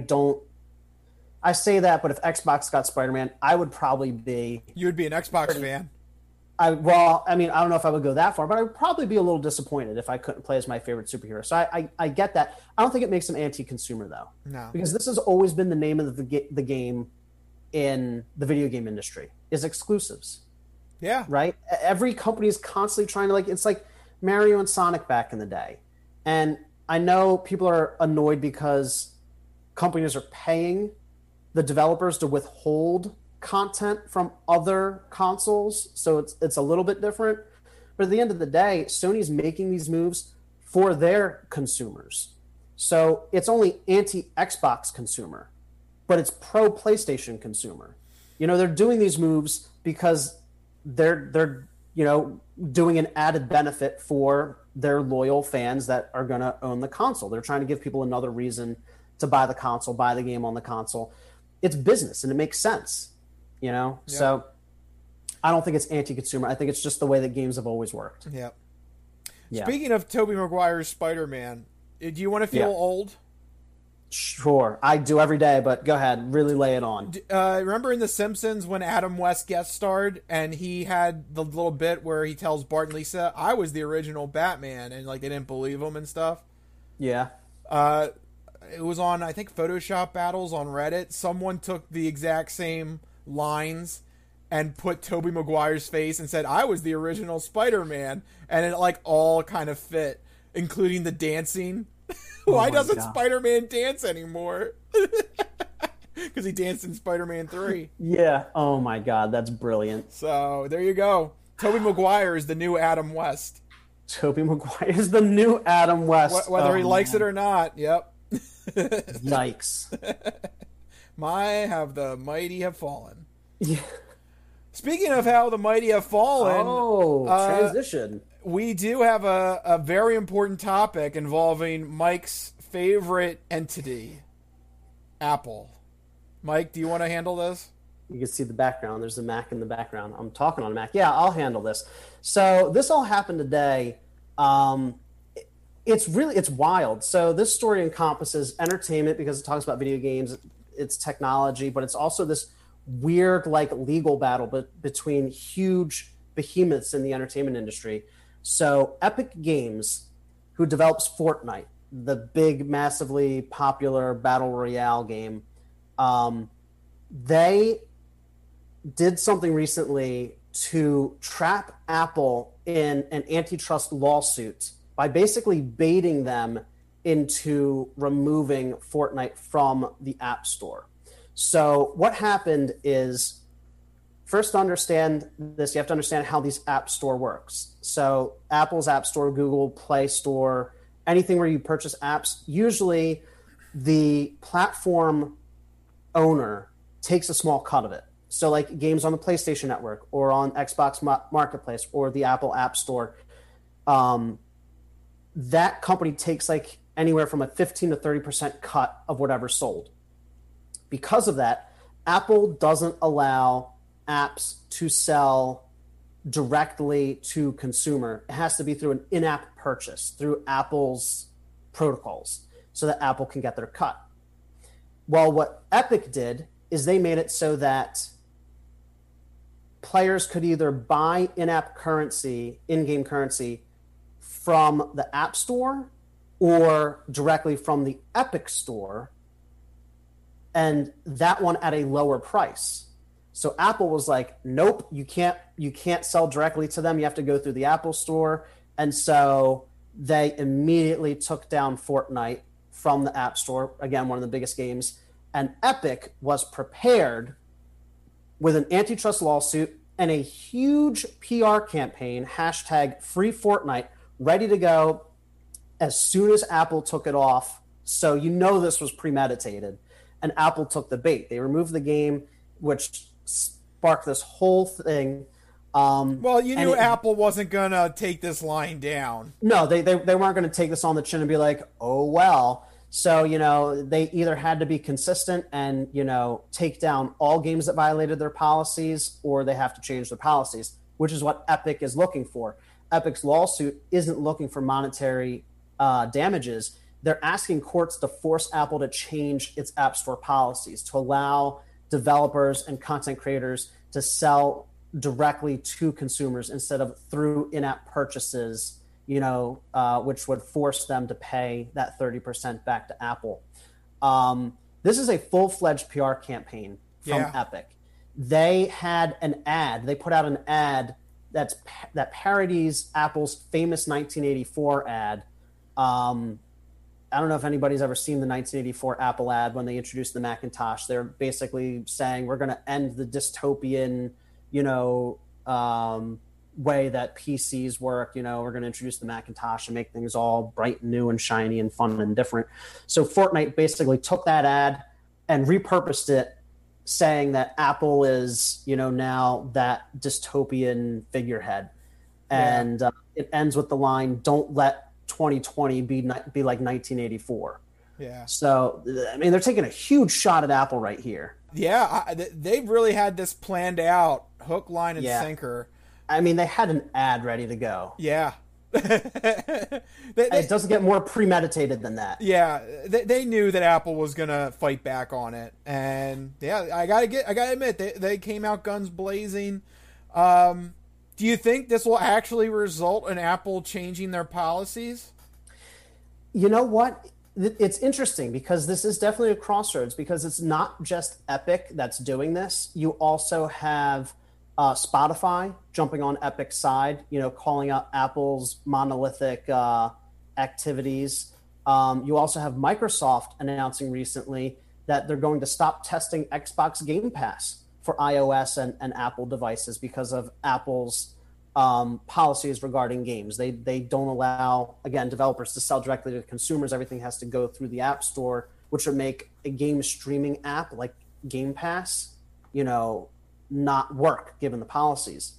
I say that, but if Xbox got Spider-Man, I would probably be... You would be an Xbox fan. I don't know if I would go that far, but I would probably be a little disappointed if I couldn't play as my favorite superhero. So I get that. I don't think it makes them anti-consumer, though. No. Because this has always been the name of the game in the video game industry, is exclusives. Yeah. Right? Every company is constantly trying to, it's like Mario and Sonic back in the day. And I know people are annoyed because companies are paying the developers to withhold content from other consoles, so it's a little bit different. But at the end of the day, Sony's making these moves for their consumers. So it's only anti-Xbox consumer, but it's pro-PlayStation consumer. They're doing these moves because they're doing an added benefit for their loyal fans that are going to own the console. They're trying to give people another reason to buy the console, buy the game on the console. It's business, and it makes sense, Yeah. So I don't think it's anti-consumer. I think it's just the way that games have always worked. Yeah. Speaking of Tobey Maguire's Spider-Man, do you want to feel old? Sure. I do every day, but go ahead. Really lay it on. Remember in The Simpsons when Adam West guest starred and he had the little bit where he tells Bart and Lisa, I was the original Batman, and they didn't believe him and stuff? Yeah. It was on, I think, Photoshop Battles on Reddit. Someone took the exact same lines and put Tobey Maguire's face and said, I was the original Spider-Man. And it, all kind of fit, including the dancing. Why doesn't Spider-Man dance anymore? Because he danced in Spider-Man 3. Yeah. Oh, my God. That's brilliant. So, there you go. Tobey Maguire is the new Adam West. Tobey Maguire is the new Adam West. Whether he likes it or not. Yep. Yikes. Have the mighty have fallen. Yeah. Speaking of how the mighty have fallen, transition. We do have a very important topic involving Mike's favorite entity, Apple. Mike, do you want to handle this? You can see the background. There's a Mac in the background. I'm talking on a Mac. Yeah, I'll handle this. So this all happened today. It's wild. So this story encompasses entertainment because it talks about video games, it's technology, but it's also this weird like legal battle between huge behemoths in the entertainment industry. So Epic Games, who develops Fortnite, the big, massively popular battle royale game, they did something recently to trap Apple in an antitrust lawsuit by basically baiting them into removing Fortnite from the App Store. So what happened is, first to understand this, you have to understand how these App Store works. So Apple's App Store, Google Play Store, anything where you purchase apps, usually the platform owner takes a small cut of it. So like games on the PlayStation Network or on Xbox Marketplace or the Apple App Store, that company takes like anywhere from a 15 to 30% cut of whatever's sold. Because of that, Apple doesn't allow apps to sell directly to consumer. It has to be through an in-app purchase, through Apple's protocols, so that Apple can get their cut. Well, what Epic did is they made it so that players could either buy in-app currency, in-game currency, from the App Store or directly from the Epic Store, and that one at a lower price. So Apple was like, nope, you can't sell directly to them. You have to go through the Apple Store. And so they immediately took down Fortnite from the App Store, again, one of the biggest games. And Epic was prepared with an antitrust lawsuit and a huge PR campaign, #FreeFortnite, ready to go as soon as Apple took it off. So you know this was premeditated. And Apple took the bait. They removed the game, which sparked this whole thing. Well, you knew Apple wasn't going to take this line down. No, they weren't going to take this on the chin and be like, oh, well. So, they either had to be consistent and, take down all games that violated their policies, or they have to change their policies, which is what Epic is looking for. Epic's lawsuit isn't looking for monetary damages. They're asking courts to force Apple to change its App Store policies, to allow developers and content creators to sell directly to consumers instead of through in-app purchases, which would force them to pay that 30% back to Apple. This is a full-fledged PR campaign from Epic. They had an ad. They put out an ad that parodies Apple's famous 1984 ad. I don't know if anybody's ever seen the 1984 Apple ad when they introduced the Macintosh. They're basically saying we're going to end the dystopian, way that PCs work. We're going to introduce the Macintosh and make things all bright and new and shiny and fun and different. So Fortnite basically took that ad and repurposed it, saying that Apple is, now that dystopian figurehead. And it ends with the line, "Don't let 2020 be like 1984." Yeah. So, they're taking a huge shot at Apple right here. Yeah, they've really had this planned out, hook, line, and sinker. They had an ad ready to go. Yeah. It doesn't get more premeditated than that. Yeah, they knew that Apple was gonna fight back on it, and I gotta admit, they came out guns blazing. Do you think this will actually result in Apple changing their policies? You know what? It's interesting because this is definitely a crossroads, because it's not just Epic that's doing this. You also have Spotify jumping on Epic's side, calling out Apple's monolithic activities. You also have Microsoft announcing recently that they're going to stop testing Xbox Game Pass for iOS and Apple devices because of Apple's policies regarding games. They don't allow, again, developers to sell directly to consumers. Everything has to go through the App Store, which would make a game streaming app like Game Pass, not work given the policies.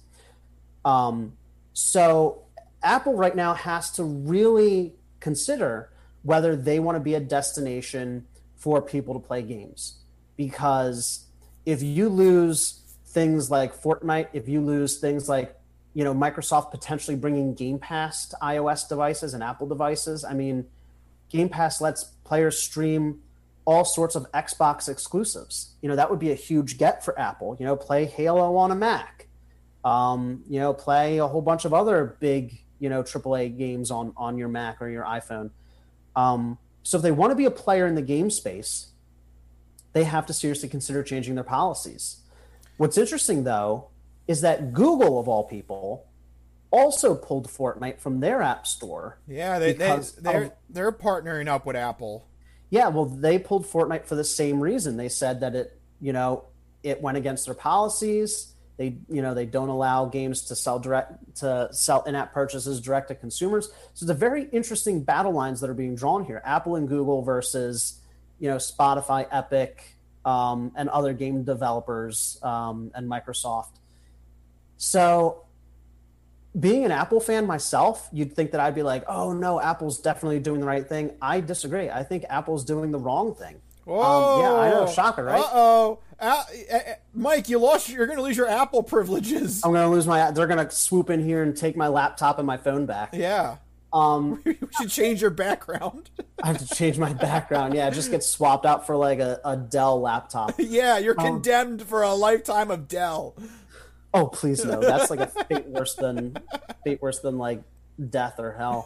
So Apple right now has to really consider whether they want to be a destination for people to play games. Because if you lose things like Fortnite, if you lose things like Microsoft potentially bringing Game Pass to iOS devices and Apple devices. I mean, Game Pass lets players stream all sorts of Xbox exclusives. That would be a huge get for Apple. Play Halo on a Mac. Play a whole bunch of other big, AAA games on your Mac or your iPhone. So if they want to be a player in the game space, they have to seriously consider changing their policies. What's interesting, though, is that Google, of all people, also pulled Fortnite from their app store. Yeah, they're partnering up with Apple. Yeah, well, they pulled Fortnite for the same reason. They said that it went against their policies. They don't allow games to sell in-app purchases direct to consumers. So it's a very interesting battle lines that are being drawn here. Apple and Google versus Spotify, Epic, and other game developers, and Microsoft. So being an Apple fan myself, you'd think that I'd be like, oh no, Apple's definitely doing the right thing. I disagree. I think Apple's doing the wrong thing. Whoa. Yeah, I know. Shocker, right? Uh-oh. Mike, you're going to lose your Apple privileges. I'm going to lose they're going to swoop in here and take my laptop and my phone back. Yeah. We should change your background. I have to change my background. Yeah, it just gets swapped out for like a Dell laptop. Yeah, you're condemned for a lifetime of Dell. Oh, please no. That's like a fate worse than like death or hell.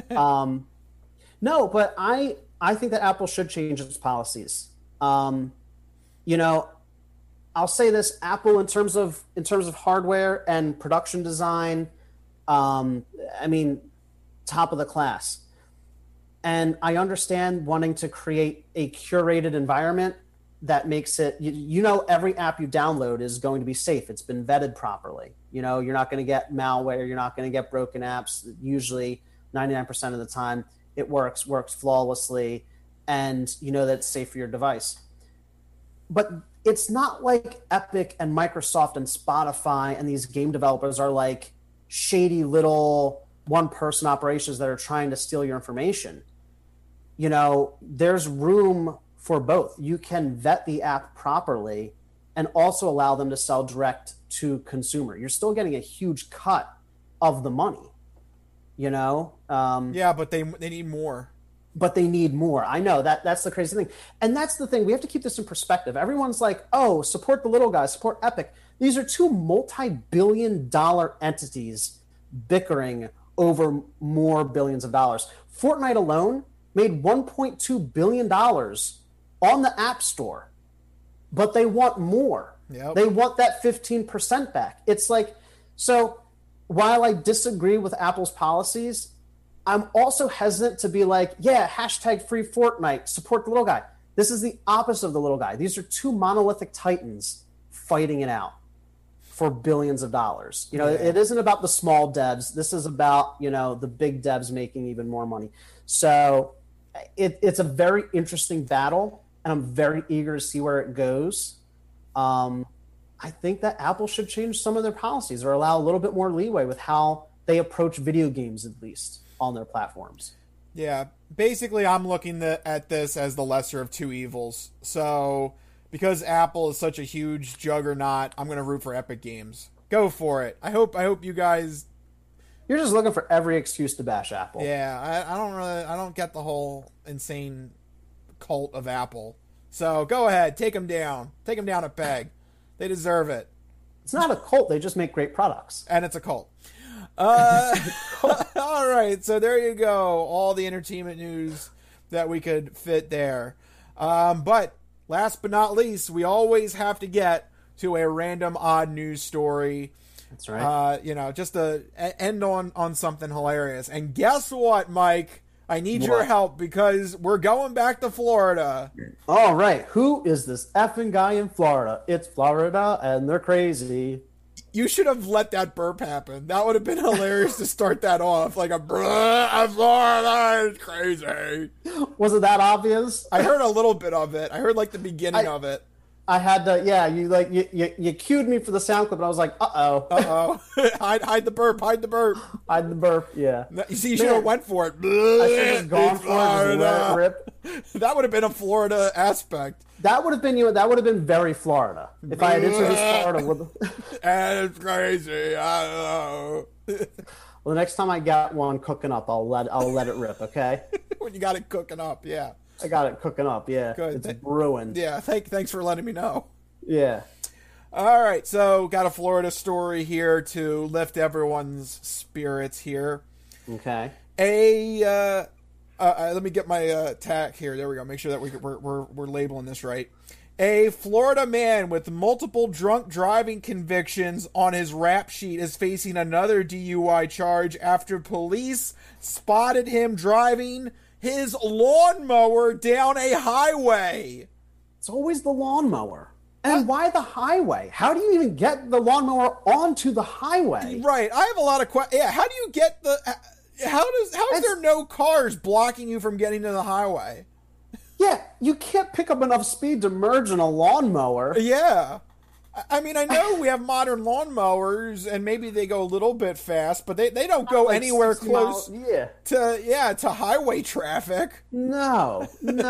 No, but I think that Apple should change its policies. I'll say this: Apple, in terms of hardware and production design, top of the class. And I understand wanting to create a curated environment that makes it, every app you download is going to be safe. It's been vetted properly. You're not going to get malware. You're not going to get broken apps. Usually 99% of the time it works flawlessly, and that it's safe for your device. But it's not like Epic and Microsoft and Spotify and these game developers are like shady little one-person operations that are trying to steal your information. There's room for both. You can vet the app properly and also allow them to sell direct to consumer. You're still getting a huge cut of the money, Yeah, but they need more. But they need more. I know that's the crazy thing. And that's the thing. We have to keep this in perspective. Everyone's like, oh, support the little guys, support Epic. These are two multi-billion-dollar entities bickering over more billions of dollars. Fortnite alone made $1.2 billion on the App Store, but they want more. Yep. They want that 15% back. It's like, so while I disagree with Apple's policies, I'm also hesitant to be like, yeah, hashtag free Fortnite, support the little guy. This is the opposite of the little guy. These are two monolithic titans fighting it out for billions of dollars. It isn't about the small devs. This is about, the big devs making even more money. So it's a very interesting battle, and I'm very eager to see where it goes. I think that Apple should change some of their policies or allow a little bit more leeway with how they approach video games, at least on their platforms. Yeah, basically I'm looking at this as the lesser of two evils. So because Apple is such a huge juggernaut, I'm going to root for Epic Games. Go for it. I hope you guys... You're just looking for every excuse to bash Apple. Yeah, I don't get the whole insane cult of Apple. So go ahead, take them down. Take them down a peg. They deserve it. It's not a cult. They just make great products. And it's a cult. All right, so there you go. All the entertainment news that we could fit there. But last but not least, we always have to get to a random odd news story. That's right. Just to end on something hilarious. And guess what, Mike? I need your help because we're going back to Florida. All right. Who is this effing guy in Florida? It's Florida, and they're crazy. You should have let that burp happen. That would have been hilarious to start that off. Like a Florida is crazy. Was it that obvious? I heard a little bit of it. I heard like the beginning of it. I had to, yeah. You cued me for the sound clip, and I was like, Uh-oh. hide the burp. Hide the burp. hide the burp. Yeah. You see, you should have went for it. I should have gone for it. Just let it rip. That would have been a Florida aspect. That would have been That would have been very Florida if I had introduced Florida with. And it's crazy. I don't know. Well, the next time I got one cooking up, I'll let it rip. Okay. When you got it cooking up, yeah. I got it cooking up. Yeah. Good. It's brewing. Yeah. Thanks for letting me know. Yeah. All right, so got a Florida story here to lift everyone's spirits here. Okay. Let me get my tag here. There we go. Make sure that we're labeling this right. A Florida man with multiple drunk driving convictions on his rap sheet is facing another DUI charge after police spotted him driving his lawnmower down a highway. It's always the lawnmower. And why the highway? How do you even get the lawnmower onto the highway? Right. I have a lot of questions. Yeah. How do you get the? How is there no cars blocking you from getting to the highway? Yeah, you can't pick up enough speed to merge in a lawnmower. Yeah. I mean, I know we have modern lawnmowers, and maybe they go a little bit fast, but they don't go like anywhere close to highway traffic. No.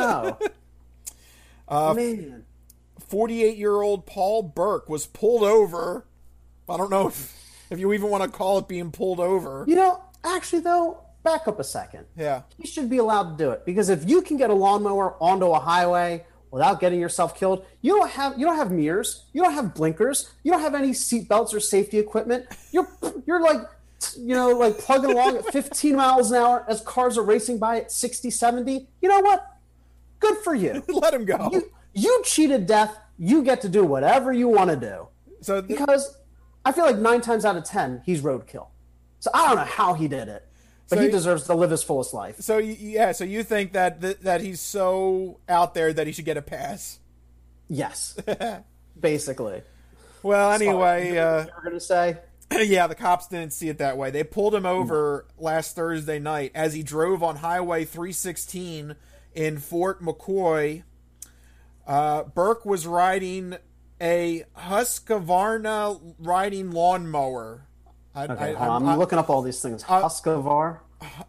Man. 48-year-old Paul Burke was pulled over. I don't know if you even want to call it being pulled over. Actually, though, back up a second. Yeah. You should be allowed to do it, because if you can get a lawnmower onto a highway without getting yourself killed, you don't have mirrors, you don't have blinkers, you don't have any seat belts or safety equipment. You're like plugging along at 15 miles an hour as cars are racing by at 60, 70. You know what? Good for you. Let him go. You cheated death. You get to do whatever you want to do. Because I feel like 9 times out of 10, he's roadkill. So I don't know how he did it, but he deserves to live his fullest life. So so you think that he's so out there that he should get a pass? Yes, basically. Well, anyway, you were going to say? Yeah, the cops didn't see it that way. They pulled him over last Thursday night as he drove on Highway 316 in Fort McCoy. Burke was riding a Husqvarna riding lawnmower. I'm looking up all these things. Husqvarna.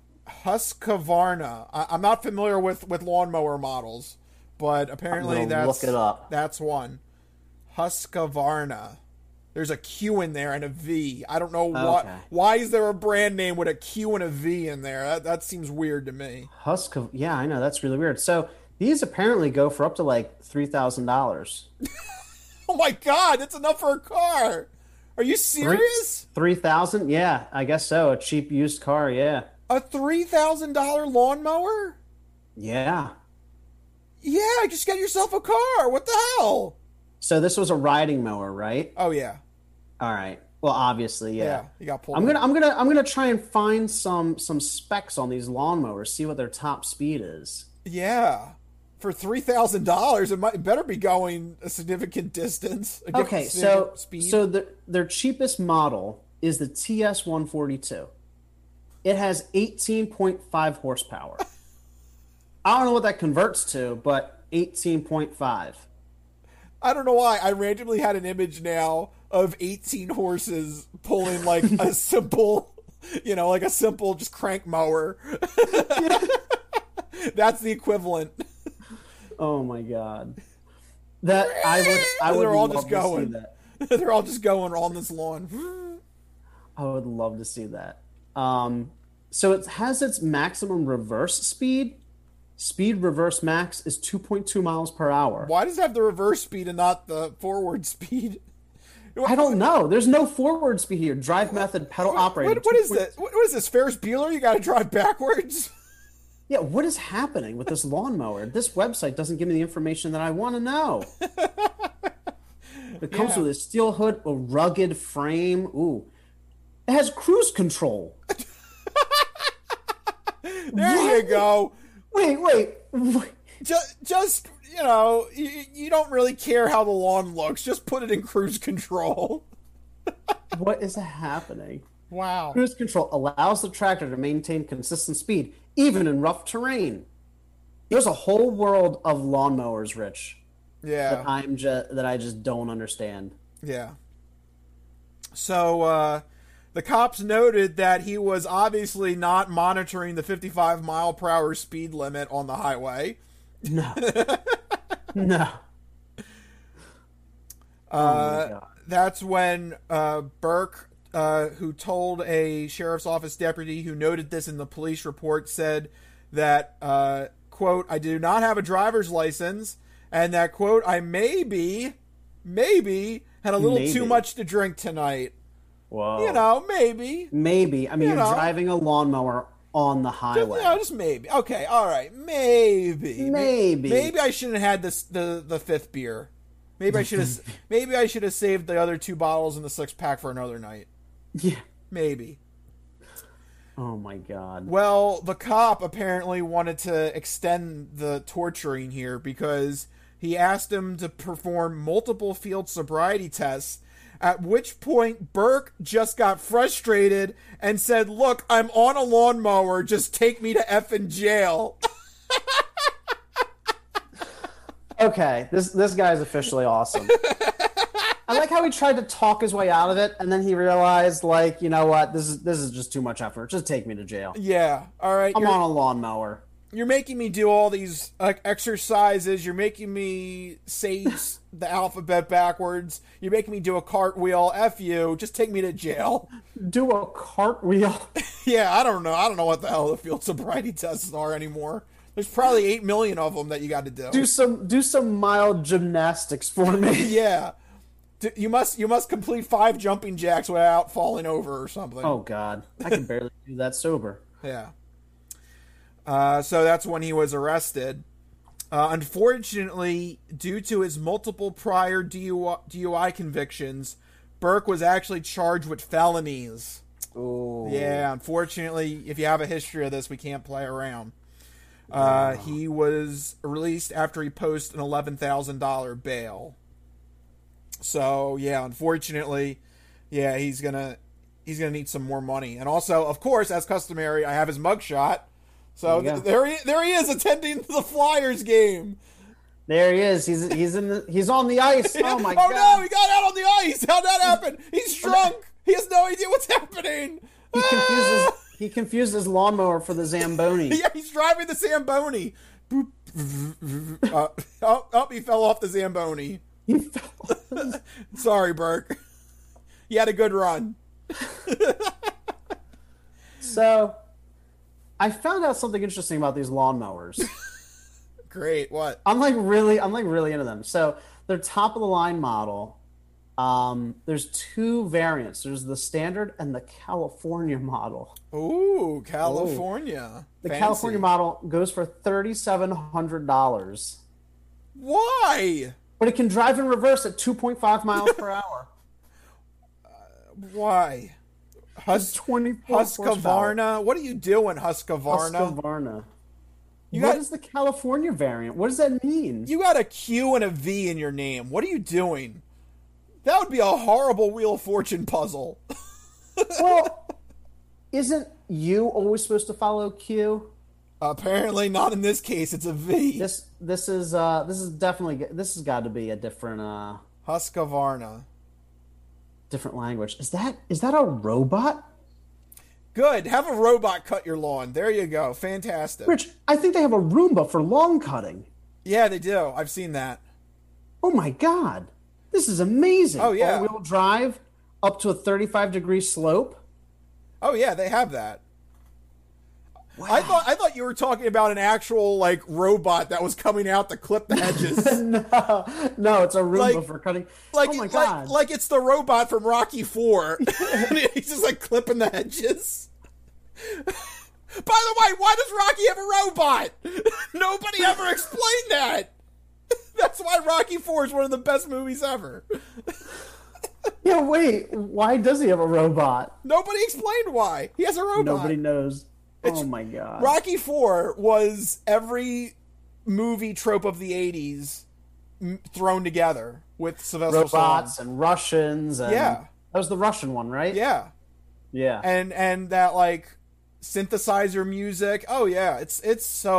I'm not familiar with lawnmower models, but apparently look it up. That's one. Husqvarna. There's a Q in there and a V. I don't know why is there a brand name with a Q and a V in there? That seems weird to me. Yeah, I know, that's really weird. So these apparently go for up to like $3,000. Oh my God, that's enough for a car. Are you serious? 3,000? Yeah, I guess so. A cheap used car, yeah. A $3,000 lawnmower? Yeah. Yeah, just get yourself a car. What the hell? So this was a riding mower, right? Oh yeah. All right. Well, obviously, yeah. Yeah, you got pulled. I'm gonna try and find some specs on these lawnmowers, see what their top speed is. Yeah. For $3,000, it better be going a significant distance. Okay, so their cheapest model is the TS142. It has 18.5 horsepower. I don't know what that converts to, but 18.5. I don't know why. I randomly had an image now of 18 horses pulling like a simple, like a simple just crank mower. That's the equivalent. Oh my God! That I would. They're all love just to going. see that. They're all just going on this lawn. I would love to see that. So it has its maximum reverse speed. Speed reverse max is 2.2 miles per hour. Why does it have the reverse speed and not the forward speed? I don't know. There's no forward speed here. Drive method, pedal operated. What is this? What is this? Ferris Bueller? You got to drive backwards? Yeah, what is happening with this lawnmower? This website doesn't give me the information that I want to know. It comes with a steel hood, a rugged frame. Ooh. It has cruise control. There you go. Wait. Just you don't really care how the lawn looks. Just put it in cruise control. What is happening? Wow. Cruise control allows the tractor to maintain consistent speed, even in rough terrain. There's a whole world of lawnmowers, Rich. Yeah. that I just don't understand. Yeah. So the cops noted that he was obviously not monitoring the 55 mile per hour speed limit on the highway. No. No. That's when Burke, who told a sheriff's office deputy who noted this in the police report, said that, quote, I do not have a driver's license, and that, quote, I maybe had a little too much to drink tonight. Whoa. You know, maybe. Maybe. I mean, you're driving a lawnmower on the highway. Just maybe. Okay, all right. Maybe. Maybe I shouldn't have had the fifth beer. Maybe I should have saved the other 2 bottles in the 6-pack for another night. Yeah. Maybe. Oh my God. Well, the cop apparently wanted to extend the torturing here because he asked him to perform multiple field sobriety tests, at which point Burke just got frustrated and said, look, I'm on a lawnmower, just take me to effing jail. Okay, this guy's officially awesome. I like how he tried to talk his way out of it, and then he realized, like, you know what, this is just too much effort. Just take me to jail. Yeah, all right. I'm on a lawnmower. You're making me do all these exercises. You're making me say the alphabet backwards. You're making me do a cartwheel. F you. Just take me to jail. Do a cartwheel? Yeah, I don't know. I don't know what the hell the field sobriety tests are anymore. There's probably 8 million of them that you got to do. Do some mild gymnastics for me. Yeah. You must complete 5 jumping jacks without falling over or something. Oh, God. I can barely do that sober. Yeah. So that's when he was arrested. Unfortunately, due to his multiple prior DUI convictions, Burke was actually charged with felonies. Oh. Yeah, unfortunately, if you have a history of this, we can't play around. He was released after he posted an $11,000 bail. So yeah, unfortunately, yeah, he's gonna need some more money. And also, of course, as customary, I have his mugshot. So there he is attending the Flyers game. There he is. He's on the ice. Oh my God! Oh no, he got out on the ice. How'd that happen? He's drunk. He has no idea what's happening. He confused his lawnmower for the Zamboni. Yeah, he's driving the Zamboni. He fell off the Zamboni. He fell. Sorry, Burke. You had a good run. So, I found out something interesting about these lawnmowers. Great. What? I'm like really into them. So, they're top of the line model. There's 2 variants. There's the standard and the California model. Ooh, California. The Fancy. California model goes for $3,700. Why? But it can drive in reverse at 2.5 miles per hour. Why? Husqvarna? What are you doing, Husqvarna? Husqvarna. What is the California variant? What does that mean? You got a Q and a V in your name. What are you doing? That would be a horrible Wheel of Fortune puzzle. Well, isn't U always supposed to follow Q? Apparently not in this case. It's a V. This has got to be a different Husqvarna. Different language. Is that a robot? Good. Have a robot cut your lawn. There you go. Fantastic. Rich, I think they have a Roomba for lawn cutting. Yeah, they do. I've seen that. Oh my God. This is amazing. Oh, yeah. All-wheel drive up to a 35-degree slope. Oh, yeah, they have that. Wow. I thought you were talking about an actual, like, robot that was coming out to clip the hedges. No, it's a Roomba for cutting. Oh, my God. Like it's the robot from Rocky IV. He's just, like, clipping the hedges. By the way, why does Rocky have a robot? Nobody ever explained that. That's why Rocky IV is one of the best movies ever. Yeah, wait. Why does he have a robot? Nobody explained why. He has a robot. Nobody knows. Oh my God. Rocky IV was every movie trope of the 80s thrown together with Sylvester Robots Stallone. And Russians. And Yeah. That was the Russian one, right? Yeah. Yeah. And that, like, synthesizer music. Oh, yeah. It's so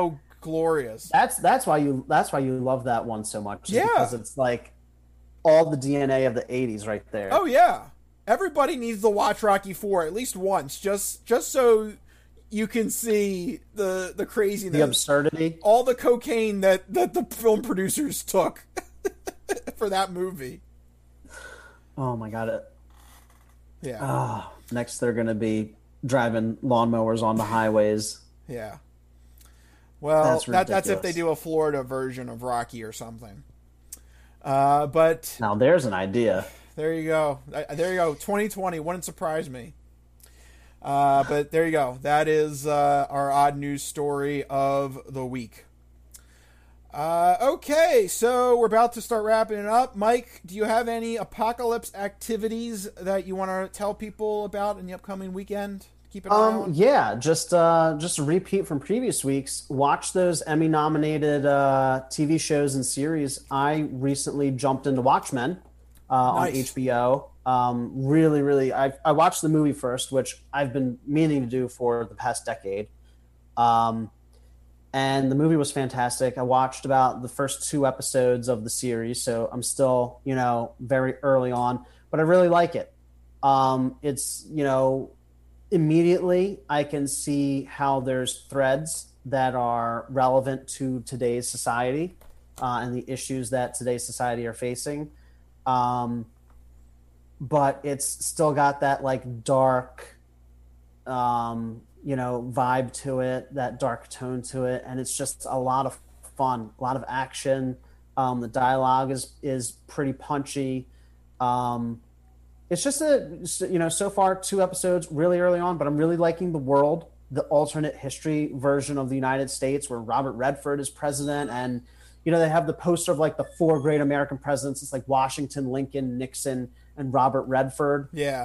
glorious. That's why you love that one so much. Yeah, because it's like all the DNA of the '80s right there. Oh yeah, everybody needs to watch Rocky IV at least once, just so you can see the craziness, the absurdity, all the cocaine that the film producers took for that movie. Oh my god! Yeah. Next, they're going to be driving lawnmowers on the highways. Yeah. Well, that's if they do a Florida version of Rocky or something. But now there's an idea. There you go. 2020 wouldn't surprise me. But there you go. That is our odd news story of the week. Okay, so we're about to start wrapping it up. Mike, do you have any apocalypse activities that you want to tell people about in the upcoming weekend? Keep an eye on? Yeah, just a repeat from previous weeks. Watch those Emmy-nominated TV shows and series. I recently jumped into Watchmen on HBO. Really, I watched the movie first, which I've been meaning to do for the past decade. And the movie was fantastic. I watched about the first 2 episodes of the series, so I'm still, very early on, but I really like it. It's, immediately I can see how there's threads that are relevant to today's society and the issues that today's society are facing. But it's still got that like dark, vibe to it, that dark tone to it, and it's just a lot of fun, a lot of action. The dialogue is pretty punchy. It's just so far 2 episodes really early on, but I'm really liking the world, the alternate history version of the United States where Robert Redford is president, and they have the poster of like the 4 great American presidents. It's like Washington, Lincoln, Nixon, and Robert Redford. Yeah.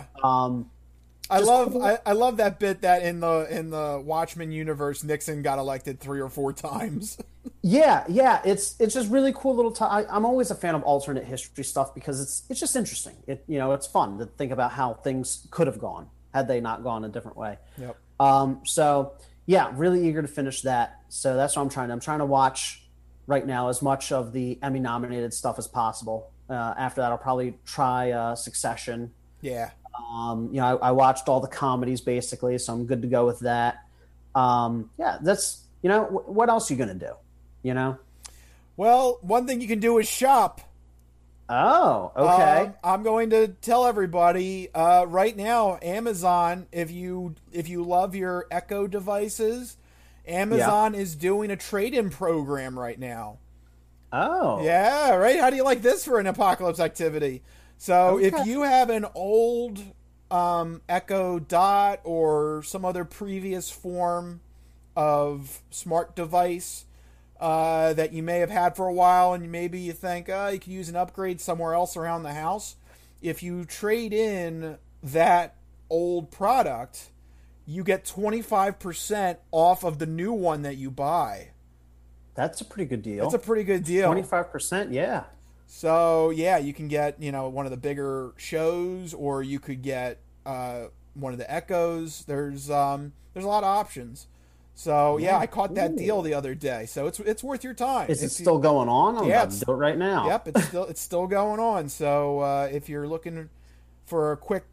I love that bit that in the Watchmen universe, Nixon got elected 3 or 4 times. Yeah, it's just really cool little. I'm always a fan of alternate history stuff because it's just interesting. It's fun to think about how things could have gone had they not gone a different way. Yep. So yeah, really eager to finish that. So that's what I'm trying to watch right now as much of the Emmy nominated stuff as possible. After that, I'll probably try Succession. Yeah. I watched all the comedies basically, so I'm good to go with that. That's, what else are you going to do? Well, one thing you can do is shop. Oh, okay. I'm going to tell everybody right now, Amazon, if you love your Echo devices, Amazon is doing a trade-in program right now. Oh. Yeah, right? How do you like this for an apocalypse activity? So if you have an old Echo Dot or some other previous form of smart device that you may have had for a while, and maybe you think, you could use an upgrade somewhere else around the house, if you trade in that old product, you get 25% off of the new one that you buy. That's a pretty good deal. That's a pretty good deal. 25%, yeah. So, yeah, you can get, one of the bigger shows, or you could get one of the Echoes. There's a lot of options. So, yeah, I caught that deal the other day. So, it's worth your time. Is it still going on? I'm about to do it right now. Yep, it's still going on. So, if you're looking for a quick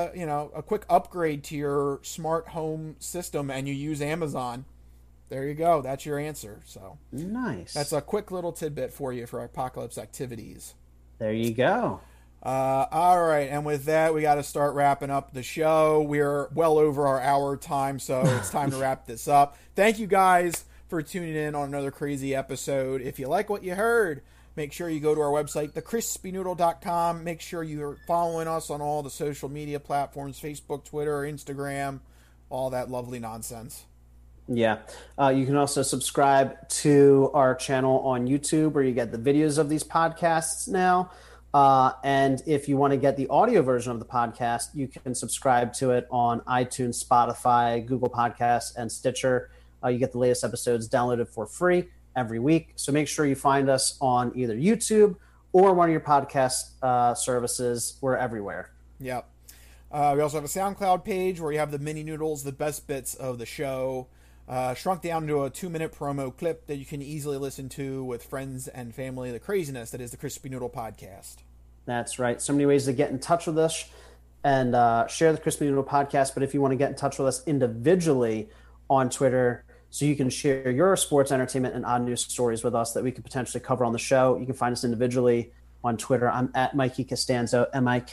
upgrade to your smart home system and you use Amazon, there you go. That's your answer. So nice. That's a quick little tidbit for you for apocalypse activities. There you go. All right, and with that, we got to start wrapping up the show. We're well over our hour time, so it's time to wrap this up. Thank you guys for tuning in on another crazy episode. If you like what you heard, make sure you go to our website, thecrispynoodle.com. Make sure you're following us on all the social media platforms, Facebook, Twitter, Instagram, all that lovely nonsense. Yeah. You can also subscribe to our channel on YouTube where you get the videos of these podcasts now. And if you want to get the audio version of the podcast, you can subscribe to it on iTunes, Spotify, Google Podcasts, and Stitcher. You get the latest episodes downloaded for free every week. So make sure you find us on either YouTube or one of your podcast services. We're everywhere. Yep. We also have a SoundCloud page where you have the mini noodles, the best bits of the show. shrunk down to a 2-minute promo clip that you can easily listen to with friends and family. The craziness that is the Crispy Noodle Podcast. That's right. So many ways to get in touch with us and share the Crispy Noodle Podcast. But if you want to get in touch with us individually on Twitter, so you can share your sports, entertainment, and odd news stories with us that we could potentially cover on the show, you can find us individually on Twitter. I'm at Mikey Costanzo,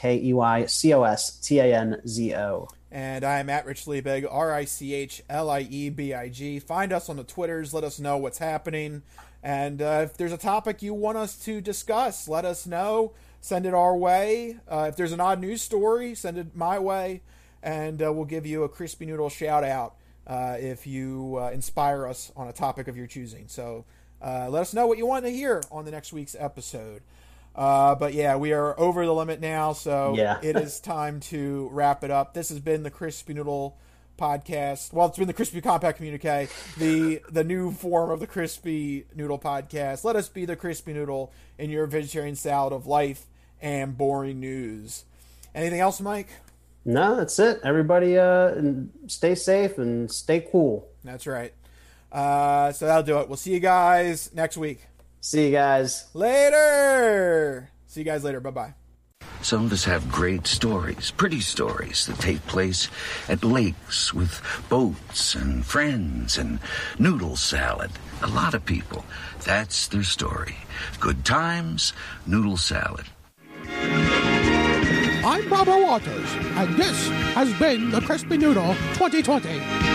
MikeyCostanzo. And I'm at Rich Liebig, RichLiebig. Find us on the Twitters. Let us know what's happening. And if there's a topic you want us to discuss, let us know. Send it our way. If there's an odd news story, send it my way. And we'll give you a Crispy Noodle shout out if you inspire us on a topic of your choosing. So let us know what you want to hear on the next week's episode. But yeah, we are over the limit now, so it is time to wrap it up. This has been the Crispy Noodle Podcast. Well, it's been the Crispy Compact Communique, the new form of the Crispy Noodle Podcast. Let us be the Crispy Noodle in your vegetarian salad of life and boring news. Anything else, Mike? No, that's it. Everybody stay safe and stay cool. That's right. So that'll do it. We'll see you guys next week. See you guys later. See you guys later. Bye-bye. Some of us have great stories, pretty stories that take place at lakes with boats and friends and noodle salad. A lot of people, that's their story. Good times, noodle salad. I'm Barbara Waters, and this has been the Crispy Noodle 2020.